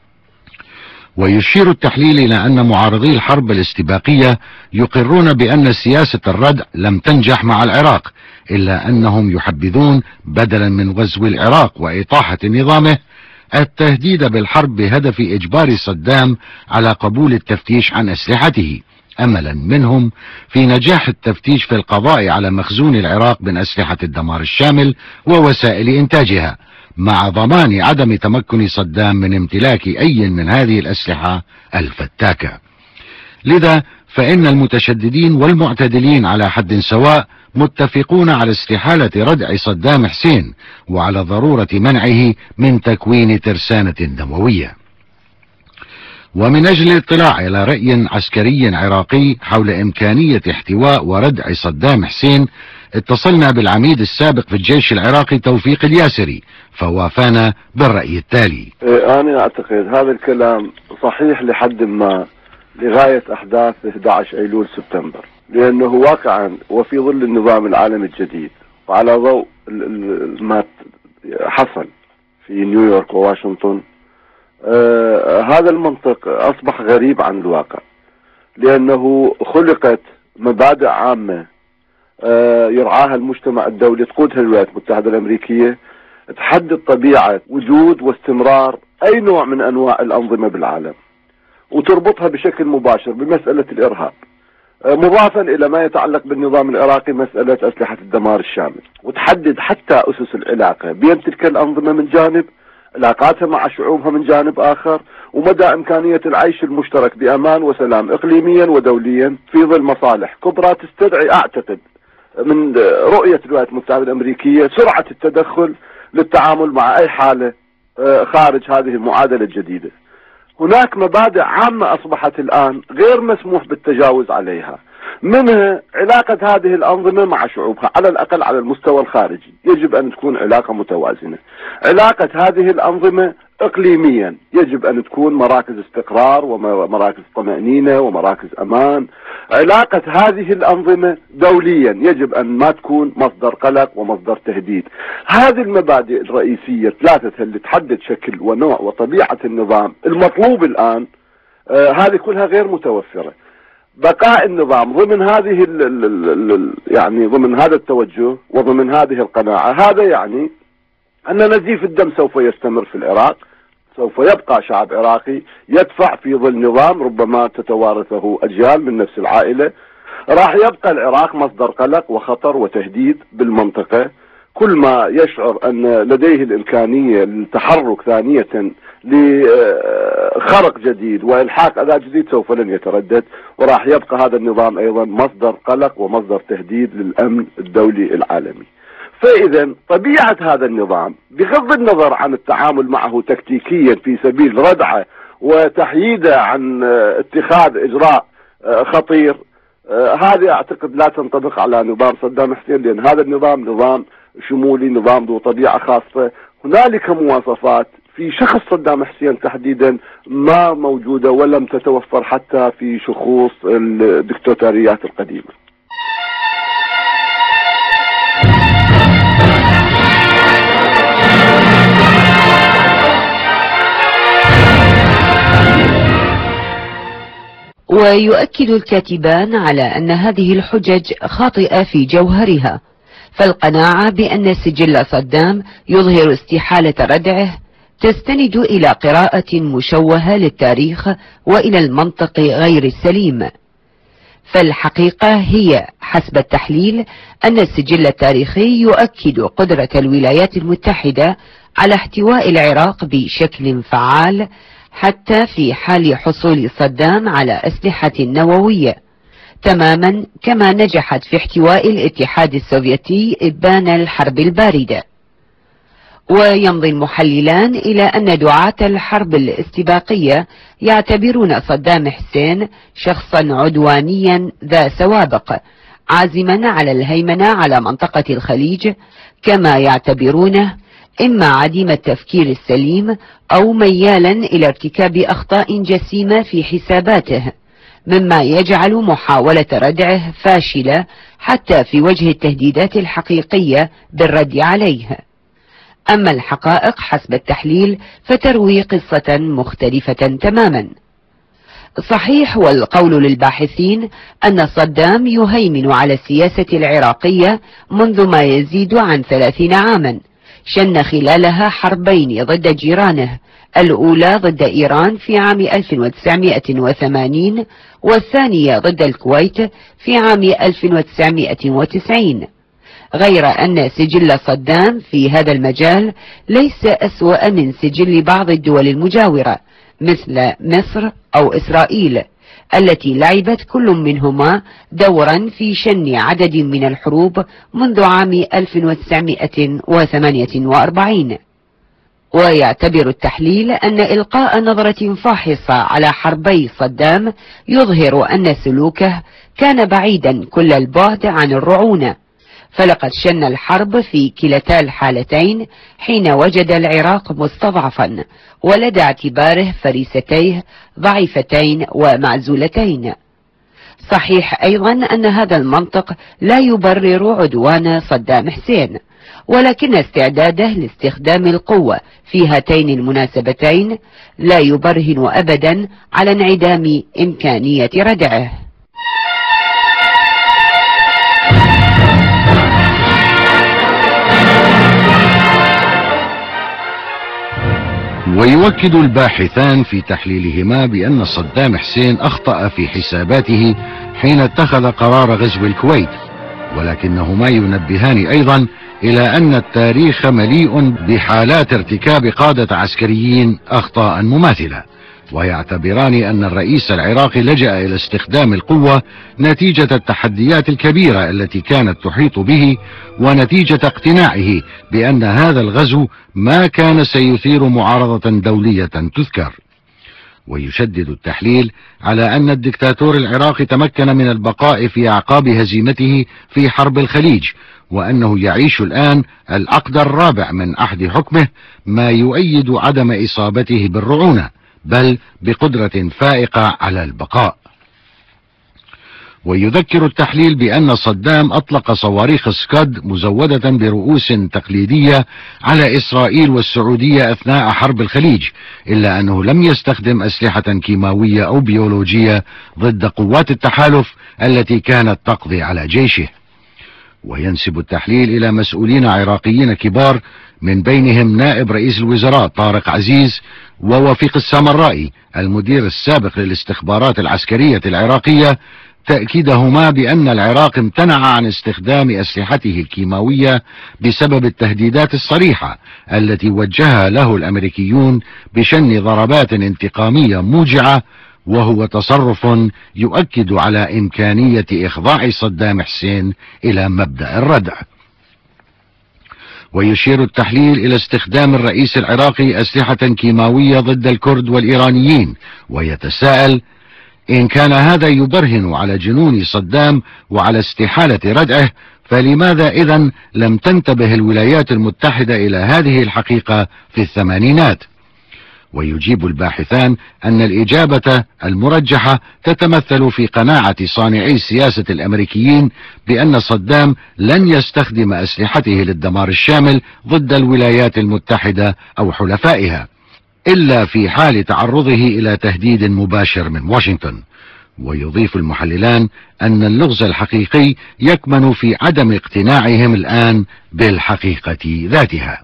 ويشير التحليل إلى أن معارضي الحرب الاستباقية يقرون بأن سياسة الردع لم تنجح مع العراق، إلا أنهم يحبذون بدلا من غزو العراق وإطاحة نظامه التهديد بالحرب بهدف إجبار صدام على قبول التفتيش عن أسلحته، أملا منهم في نجاح التفتيش في القضاء على مخزون العراق من أسلحة الدمار الشامل ووسائل إنتاجها، مع ضمان عدم تمكن صدام من امتلاك أي من هذه الأسلحة الفتاكة. لذا فإن المتشددين والمعتدلين على حد سواء متفقون على استحالة ردع صدام حسين وعلى ضرورة منعه من تكوين ترسانة نووية. ومن أجل الاطلاع على رأي عسكري عراقي حول إمكانية احتواء وردع صدام حسين اتصلنا بالعميد السابق في الجيش العراقي توفيق الياسري، فوافانا بالرأي التالي. أنا أعتقد هذا الكلام صحيح لحد ما لغاية أحداث أحد عشر أيلول سبتمبر، لأنه واقعا وفي ظل النظام العالمي الجديد وعلى ضوء ما حصل في نيويورك وواشنطن، آه هذا المنطق أصبح غريب عن الواقع، لأنه خلقت مبادئ عامة آه يرعاها المجتمع الدولي تقودها الولايات المتحدة الأمريكية، تحدد طبيعة وجود واستمرار أي نوع من أنواع الأنظمة بالعالم، وتربطها بشكل مباشر بمسألة الإرهاب، مضافا إلى ما يتعلق بالنظام العراقي مسألة أسلحة الدمار الشامل، وتحدد حتى أسس العلاقة بين تلك الأنظمة من جانب، علاقاتها مع شعوبها من جانب آخر، ومدى إمكانية العيش المشترك بأمان وسلام إقليميا ودوليا في ظل مصالح كبرى تستدعي أعتقد من رؤية الولايات المتحدة الأمريكية سرعة التدخل للتعامل مع أي حالة خارج هذه المعادلة الجديدة. هناك مبادئ عامة أصبحت الآن غير مسموح بالتجاوز عليها، منها علاقة هذه الأنظمة مع شعوبها على الأقل على المستوى الخارجي يجب أن تكون علاقة متوازنة. علاقة هذه الأنظمة إقليميا يجب أن تكون مراكز استقرار ومراكز طمأنينة ومراكز أمان. علاقة هذه الأنظمة دوليا يجب أن ما تكون مصدر قلق ومصدر تهديد. هذه المبادئ الرئيسية ثلاثة اللي تحدد شكل ونوع وطبيعة النظام المطلوب الآن، آه هذه كلها غير متوفرة. بقاء النظام ضمن هذه ال ال ال يعني ضمن هذا التوجه وضمن هذه القناعة، هذا يعني أن نزيف الدم سوف يستمر في العراق، سوف يبقى شعب عراقي يدفع في ظل نظام ربما تتوارثه أجيال من نفس العائلة. راح يبقى العراق مصدر قلق وخطر وتهديد بالمنطقة. كل ما يشعر أن لديه الإمكانية للتحرك ثانية لخرق جديد وإلحاق أداء جديد سوف لن يتردد، وراح يبقى هذا النظام أيضا مصدر قلق ومصدر تهديد للأمن الدولي العالمي. فإذا طبيعة هذا النظام بغض النظر عن التعامل معه تكتيكيا في سبيل ردعه وتحييده عن اتخاذ إجراء خطير، هذه أعتقد لا تنطبق على نظام صدام حسين، لأن هذا النظام نظام شمولي، نظام ذو طبيعة خاصة. هنالك مواصفات في شخص صدام حسين تحديدا ما موجودة ولم تتوفر حتى في شخوص الدكتاتوريات القديمة. ويؤكد الكاتبان على أن هذه الحجج خاطئة في جوهرها، فالقناعة بأن سجل صدام يظهر استحالة ردعه تستند إلى قراءة مشوهة للتاريخ وإلى المنطق غير السليم. فالحقيقة هي حسب التحليل أن السجل التاريخي يؤكد قدرة الولايات المتحدة على احتواء العراق بشكل فعال حتى في حال حصول صدام على أسلحة نووية، تماما كما نجحت في احتواء الاتحاد السوفيتي إبان الحرب الباردة. ويمضي المحللان إلى أن دعاة الحرب الاستباقية يعتبرون صدام حسين شخصا عدوانيا ذا سوابق عازما على الهيمنة على منطقة الخليج، كما يعتبرونه إما عديم التفكير السليم أو ميالا إلى ارتكاب أخطاء جسيمة في حساباته، مما يجعل محاولة ردعه فاشلة حتى في وجه التهديدات الحقيقية بالرد عليه. أما الحقائق حسب التحليل فتروي قصة مختلفة تماما. صحيح والقول للباحثين أن صدام يهيمن على السياسة العراقية منذ ما يزيد عن ثلاثين عاما، شن خلالها حربين ضد جيرانه، الأولى ضد إيران في عام ألف وتسعمائة وثمانين والثانية ضد الكويت في عام ألف وتسعمائة وتسعين، غير أن سجل صدام في هذا المجال ليس أسوأ من سجل بعض الدول المجاورة مثل مصر أو إسرائيل، التي لعبت كل منهما دورا في شن عدد من الحروب منذ عام ألف وتسعمائة وثمانية وأربعين. ويعتبر التحليل أن إلقاء نظرة فاحصة على حربي صدام يظهر أن سلوكه كان بعيدا كل البعد عن الرعونة، فلقد شن الحرب في كلتا الحالتين حين وجد العراق مستضعفا ولدى اعتباره فريستيه ضعيفتين ومعزولتين. صحيح أيضا أن هذا المنطق لا يبرر عدوان صدام حسين، ولكن استعداده لاستخدام القوة في هاتين المناسبتين لا يبرهن أبدا على انعدام إمكانية ردعه. ويؤكد الباحثان في تحليلهما بأن صدام حسين أخطأ في حساباته حين اتخذ قرار غزو الكويت، ولكنهما ينبهان أيضا إلى أن التاريخ مليء بحالات ارتكاب قادة عسكريين أخطاء مماثلة، ويعتبران أن الرئيس العراقي لجأ إلى استخدام القوة نتيجة التحديات الكبيرة التي كانت تحيط به، ونتيجة اقتناعه بأن هذا الغزو ما كان سيثير معارضة دولية تذكر. ويشدد التحليل على أن الدكتاتور العراقي تمكن من البقاء في أعقاب هزيمته في حرب الخليج، وأنه يعيش الآن العقد الرابع من عهد حكمه، ما يؤيد عدم إصابته بالرعونة بل بقدرة فائقة على البقاء. ويذكر التحليل بأن صدام أطلق صواريخ سكاد مزودة برؤوس تقليدية على إسرائيل والسعودية أثناء حرب الخليج، إلا أنه لم يستخدم أسلحة كيماوية أو بيولوجية ضد قوات التحالف التي كانت تقضي على جيشه. وينسب التحليل إلى مسؤولين عراقيين كبار، من بينهم نائب رئيس الوزراء طارق عزيز ووفيق السامرائي المدير السابق للاستخبارات العسكرية العراقية، تأكيدهما بأن العراق امتنع عن استخدام أسلحته الكيماوية بسبب التهديدات الصريحة التي وجهها له الأمريكيون بشن ضربات انتقامية موجعة، وهو تصرف يؤكد على إمكانية إخضاع صدام حسين إلى مبدأ الردع. ويشير التحليل إلى استخدام الرئيس العراقي أسلحة كيماوية ضد الكرد والإيرانيين، ويتساءل إن كان هذا يبرهن على جنون صدام وعلى استحالة ردعه، فلماذا إذن لم تنتبه الولايات المتحدة إلى هذه الحقيقة في الثمانينات؟ ويجيب الباحثان أن الإجابة المرجحة تتمثل في قناعة صانعي السياسة الأمريكيين بأن صدام لن يستخدم أسلحته للدمار الشامل ضد الولايات المتحدة أو حلفائها إلا في حال تعرضه إلى تهديد مباشر من واشنطن. ويضيف المحللان أن اللغز الحقيقي يكمن في عدم اقتناعهم الآن بالحقيقة ذاتها.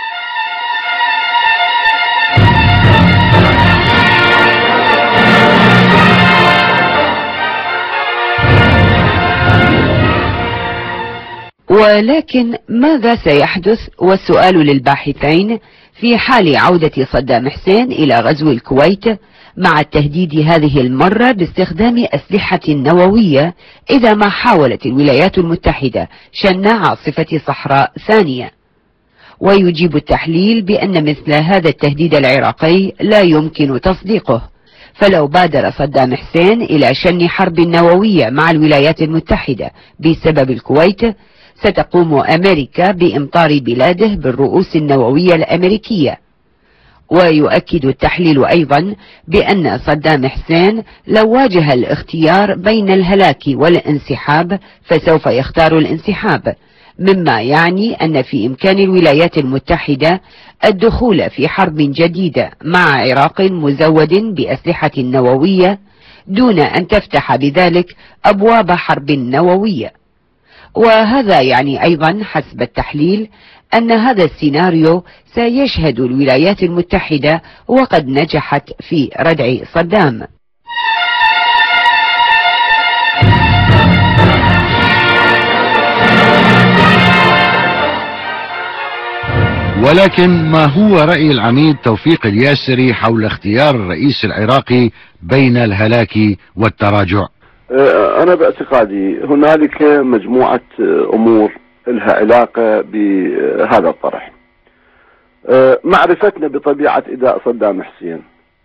ولكن ماذا سيحدث، والسؤال للباحثين، في حال عودة صدام حسين إلى غزو الكويت مع التهديد هذه المرة باستخدام أسلحة نووية إذا ما حاولت الولايات المتحدة شن عاصفة صحراء ثانية؟ ويجيب التحليل بأن مثل هذا التهديد العراقي لا يمكن تصديقه، فلو بادر صدام حسين إلى شن حرب نووية مع الولايات المتحدة بسبب الكويت، ستقوم أمريكا بإمطار بلاده بالرؤوس النووية الأمريكية. ويؤكد التحليل أيضا بأن صدام حسين لو واجه الاختيار بين الهلاك والانسحاب فسوف يختار الانسحاب، مما يعني أن في إمكان الولايات المتحدة الدخول في حرب جديدة مع عراق مزود بأسلحة نووية دون أن تفتح بذلك أبواب حرب نووية. وهذا يعني أيضا حسب التحليل أن هذا السيناريو سيشهد الولايات المتحدة وقد نجحت في ردع صدام. ولكن ما هو رأي العميد توفيق الياسري حول اختيار الرئيس العراقي بين الهلاك والتراجع؟ أنا باعتقادي هنالك مجموعة أمور لها علاقة بهذا الطرح. معرفتنا بطبيعة إداء صدام حسين.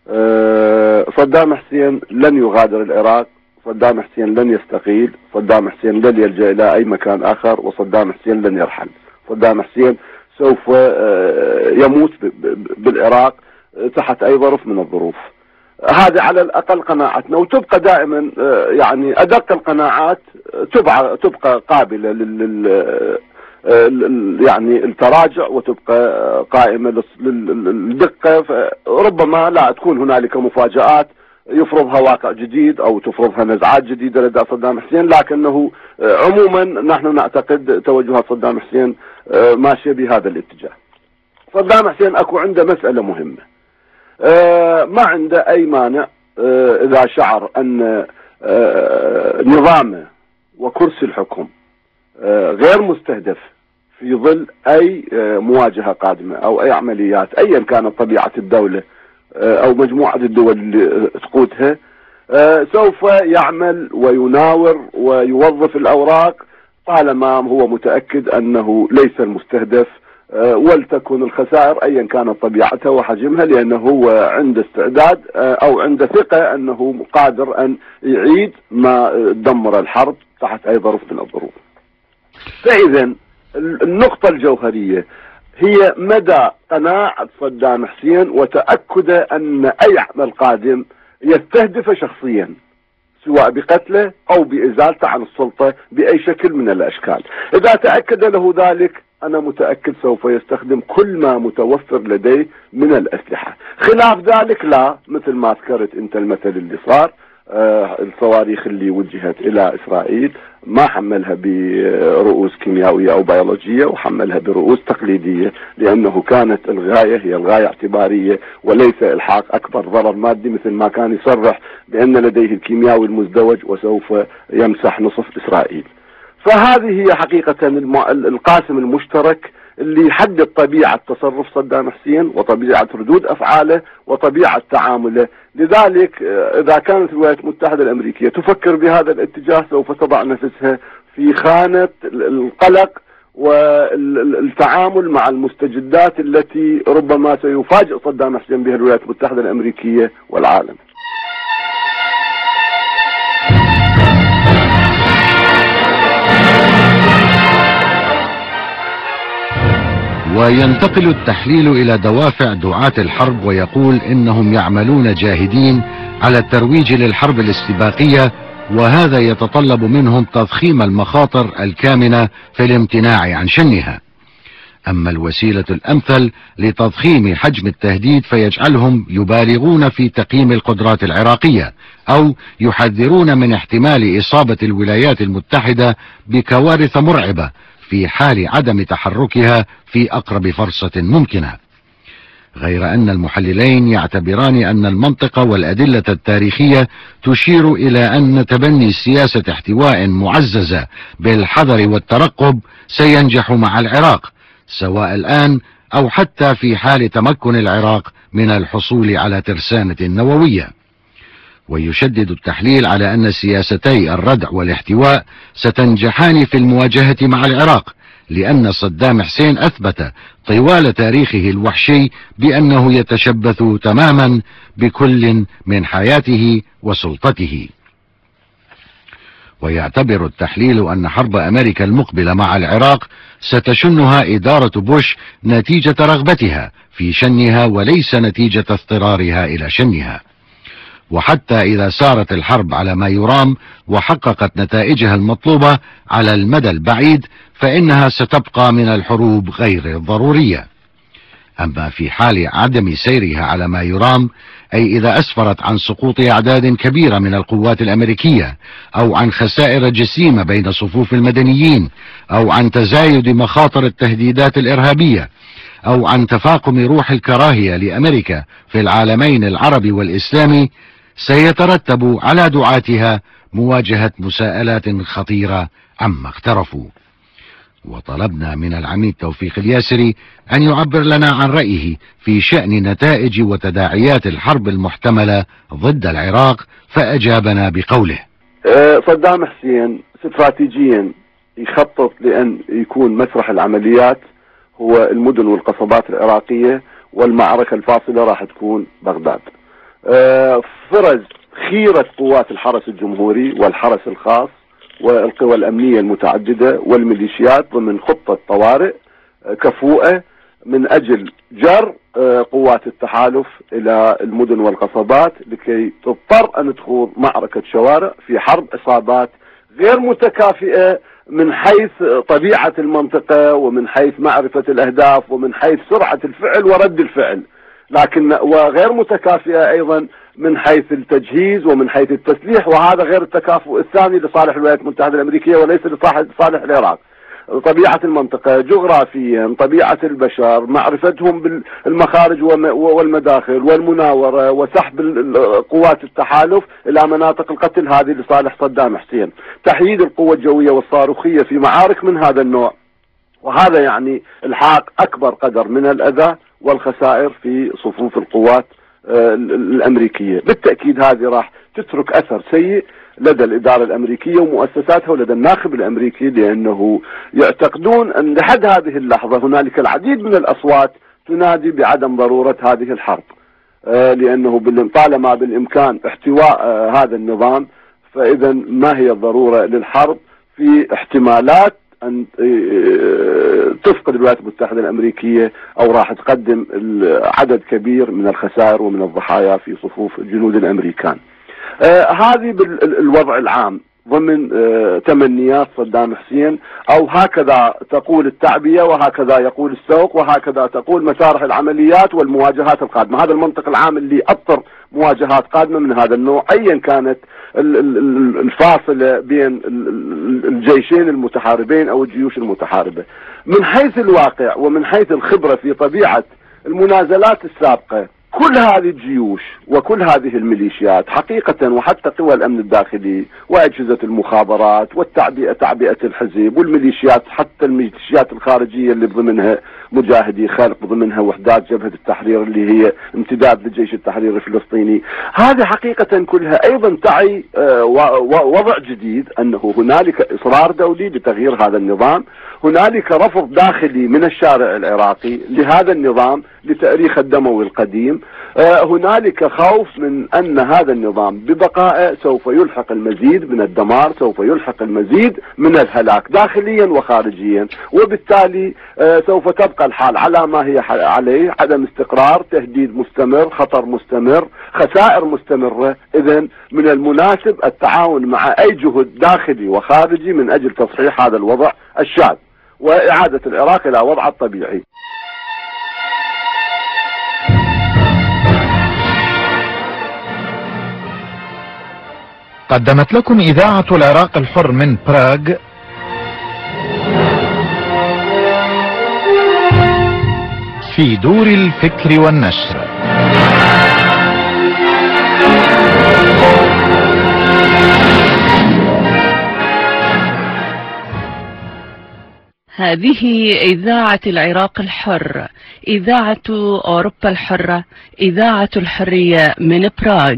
صدام حسين لن يغادر العراق، صدام حسين لن يستقيل، صدام حسين لن يلجأ إلى أي مكان آخر، وصدام حسين لن يرحل. صدام حسين سوف يموت بالعراق تحت أي ظرف من الظروف. هذا على الأقل قناعتنا، وتبقى دائما يعني أدق القناعات تبقى تبقى قابلة لل يعني التراجع، وتبقى قائمة للدقة. ربما لا تكون هنالك مفاجآت يفرضها واقع جديد أو تفرضها نزعات جديدة لدى صدام حسين، لكنه عموما نحن نعتقد توجهات صدام حسين ماشية بهذا الاتجاه. صدام حسين أكو عنده مسألة مهمة، آه ما عنده أي مانع آه إذا شعر أن آه نظامه وكرسي الحكم آه غير مستهدف في ظل أي آه مواجهة قادمة أو أي عمليات أيا كانت طبيعة الدولة آه أو مجموعة الدول اللي تقودها، آه سوف يعمل ويناور ويوظف الأوراق طالما هو متأكد أنه ليس المستهدف، ولتكن الخسائر أيا كانت طبيعتها وحجمها، لأنه هو عنده استعداد أو عنده ثقة أنه قادر أن يعيد ما دمر الحرب تحت أي ظرف من الظروف. فإذا النقطة الجوهرية هي مدى قناعة صدام حسين وتأكده أن أي عمل قادم يستهدف شخصيا، سواء بقتله أو بإزالته عن السلطة بأي شكل من الأشكال. إذا تأكد له ذلك أنا متأكد سوف يستخدم كل ما متوفر لديه من الأسلحة. خلاف ذلك لا، مثل ما ذكرت أنت المثل اللي صار، الصواريخ اللي وجهت إلى إسرائيل ما حملها برؤوس كيميائية أو بيولوجية، وحملها برؤوس تقليدية، لأنه كانت الغاية هي الغاية اعتبارية وليس إلحاق أكبر ضرر مادي، مثل ما كان يصرح بأن لديه الكيميائي المزدوج وسوف يمسح نصف إسرائيل. فهذه هي حقيقة القاسم المشترك اللي يحدد طبيعة تصرف صدام حسين وطبيعة ردود أفعاله وطبيعة تعامله. لذلك إذا كانت الولايات المتحدة الأمريكية تفكر بهذا الاتجاه سوف تضع نفسها في خانة القلق والتعامل مع المستجدات التي ربما سيفاجئ صدام حسين بها الولايات المتحدة الأمريكية والعالم. وينتقل التحليل إلى دوافع دعاة الحرب، ويقول إنهم يعملون جاهدين على الترويج للحرب الاستباقية، وهذا يتطلب منهم تضخيم المخاطر الكامنة في الامتناع عن شنها. أما الوسيلة الأمثل لتضخيم حجم التهديد فيجعلهم يبالغون في تقييم القدرات العراقية، أو يحذرون من احتمال إصابة الولايات المتحدة بكوارث مرعبة في حال عدم تحركها في أقرب فرصة ممكنة. غير أن المحللين يعتبران أن المنطقة والأدلة التاريخية تشير إلى أن تبني سياسة احتواء معززة بالحذر والترقب سينجح مع العراق، سواء الآن أو حتى في حال تمكن العراق من الحصول على ترسانة نووية. ويشدد التحليل على أن سياستي الردع والاحتواء ستنجحان في المواجهة مع العراق، لأن صدام حسين أثبت طوال تاريخه الوحشي بأنه يتشبث تماما بكل من حياته وسلطته. ويعتبر التحليل أن حرب أمريكا المقبلة مع العراق ستشنها إدارة بوش نتيجة رغبتها في شنها وليس نتيجة اضطرارها إلى شنها. وحتى إذا سارت الحرب على ما يرام وحققت نتائجها المطلوبة على المدى البعيد فإنها ستبقى من الحروب غير الضرورية. أما في حال عدم سيرها على ما يرام، أي إذا أسفرت عن سقوط أعداد كبيرة من القوات الأمريكية، أو عن خسائر جسيمة بين صفوف المدنيين، أو عن تزايد مخاطر التهديدات الإرهابية، أو عن تفاقم روح الكراهية لأمريكا في العالمين العربي والإسلامي، سيترتب على دعاتها مواجهة مساءلات خطيرة عما اقترفوا. وطلبنا من العميد توفيق الياسري أن يعبر لنا عن رأيه في شأن نتائج وتداعيات الحرب المحتملة ضد العراق، فأجابنا بقوله: صدام حسين استراتيجيا يخطط لأن يكون مسرح العمليات هو المدن والقصبات العراقية، والمعركة الفاصلة راح تكون بغداد. فرز خيرة قوات الحرس الجمهوري والحرس الخاص والقوى الأمنية المتعددة والميليشيات ضمن خطة طوارئ كفؤة من أجل جر قوات التحالف إلى المدن والقصبات، لكي تضطر أن تخوض معركة شوارع في حرب عصابات غير متكافئة من حيث طبيعة المنطقة ومن حيث معرفة الأهداف ومن حيث سرعة الفعل ورد الفعل، لكن وغير متكافئة أيضا من حيث التجهيز ومن حيث التسليح، وهذا غير التكافؤ الثاني لصالح الولايات المتحدة الأمريكية وليس لصالح العراق. طبيعة المنطقة جغرافيا، طبيعة البشر، معرفتهم بالمخارج والمداخل والمناورة وسحب قوات التحالف إلى مناطق القتل، هذه لصالح صدام حسين. تحييد القوة الجوية والصاروخية في معارك من هذا النوع، وهذا يعني الحاق أكبر قدر من الأذى والخسائر في صفوف القوات الأمريكية. بالتأكيد هذه راح تترك أثر سيء لدى الإدارة الأمريكية ومؤسساتها ولدى الناخب الأمريكي، لأنه يعتقدون أن لحد هذه اللحظة هنالك العديد من الأصوات تنادي بعدم ضرورة هذه الحرب، لأنه طالما بالإمكان احتواء هذا النظام، فإذا ما هي الضرورة للحرب في احتمالات أن تفقد الولايات المتحدة الأمريكية أو راح تقدم عدد كبير من الخسائر ومن الضحايا في صفوف الجنود الأمريكان. آه هذه بالوضع العام. ضمن تمنيات صدام حسين، أو هكذا تقول التعبية وهكذا يقول السوق وهكذا تقول مسارح العمليات والمواجهات القادمة. هذا المنطق العام اللي أطر مواجهات قادمة من هذا النوع أيا كانت الفاصلة بين الجيشين المتحاربين أو الجيوش المتحاربة. من حيث الواقع ومن حيث الخبرة في طبيعة المنازلات السابقة، كل هذه الجيوش وكل هذه الميليشيات حقيقة، وحتى قوى الأمن الداخلي وأجهزة المخابرات والتعبئة تعبئة الحزب والميليشيات، حتى الميليشيات الخارجية اللي ضمنها مجاهدي خلق، ضمنها وحدات جبهة التحرير اللي هي امتداد للجيش التحرير الفلسطيني، هذه حقيقة كلها أيضا تعي وضع جديد، أنه هنالك إصرار دولي لتغيير هذا النظام، هنالك رفض داخلي من الشارع العراقي لهذا النظام لتأريخ الدموي القديم، هنالك خوف من أن هذا النظام ببقائه سوف يلحق المزيد من الدمار، سوف يلحق المزيد من الهلاك داخليا وخارجيا، وبالتالي سوف تبقى الحال على ما هي عليه، عدم استقرار، تهديد مستمر، خطر مستمر، خسائر مستمرة. إذن من المناسب التعاون مع أي جهد داخلي وخارجي من أجل تصحيح هذا الوضع الشاذ وإعادة العراق إلى وضعه الطبيعي. قدمت لكم إذاعة العراق الحر من براغ في دور الفكر والنشر. هذه إذاعة العراق الحر، إذاعة أوروبا الحرة، إذاعة الحرية من براغ.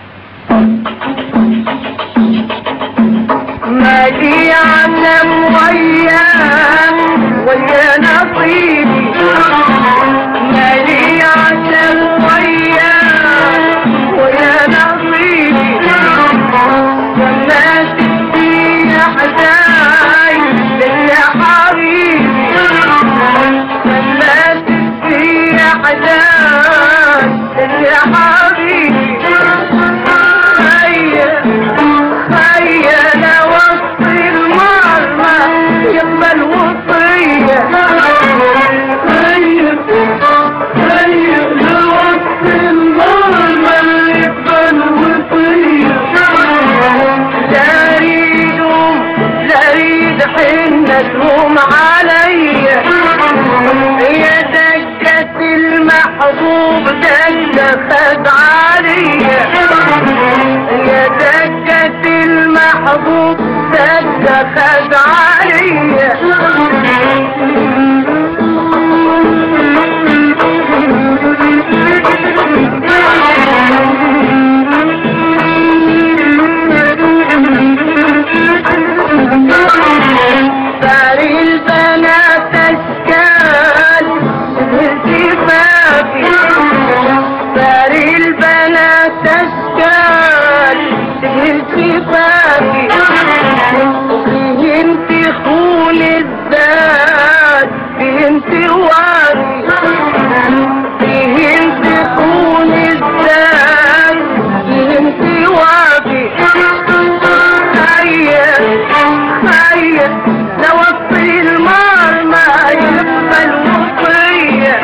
ما لي علم وياه ويا نصيبي، ما لي علم وياه ويا نصيبي، وما تدي حداي ليا حبيبي، وما تدي حداي ليا حبيبي، هيا هيا لوصي المرمى يقبل وصية، هيا هيا لوصي المرمى يقبل وصية، لا ريدهم لا ريد حنتهم عليا، يا دقة المحبوب دقة خد عليا، يا دقة المحبوب دقة خد عليا، ساري البنات اشكال بهتفافي، ساري البنات اشكال بهتفافي، وفيهن تخون الذات فيهن توافي، فيهن تخون الذات فيهن توافي، هيا هيا لوصي المرمى يقبل وصية،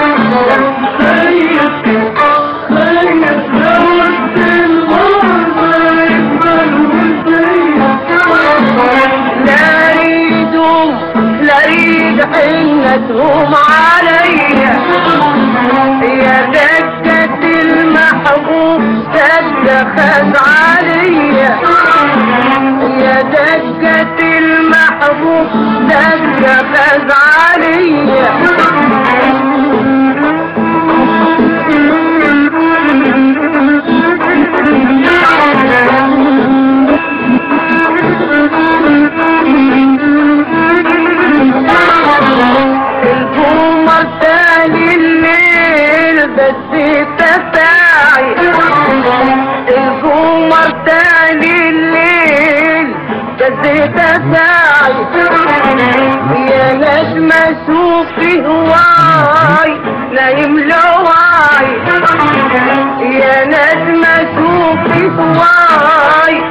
هيا هيا لوصي المرمى يقبل وصية، لا ريدهم لا ريد حنتهم عليا، يا دقة المحبوب دقة خد عليا، يا دقة المحبوب دقة خد عليا، القمر ثاني الليل بس تساعي، القمر ثاني الليل بس تساعي، يا نجمة شوفي هواي نايم لواي، يا نجمة شوفي هواي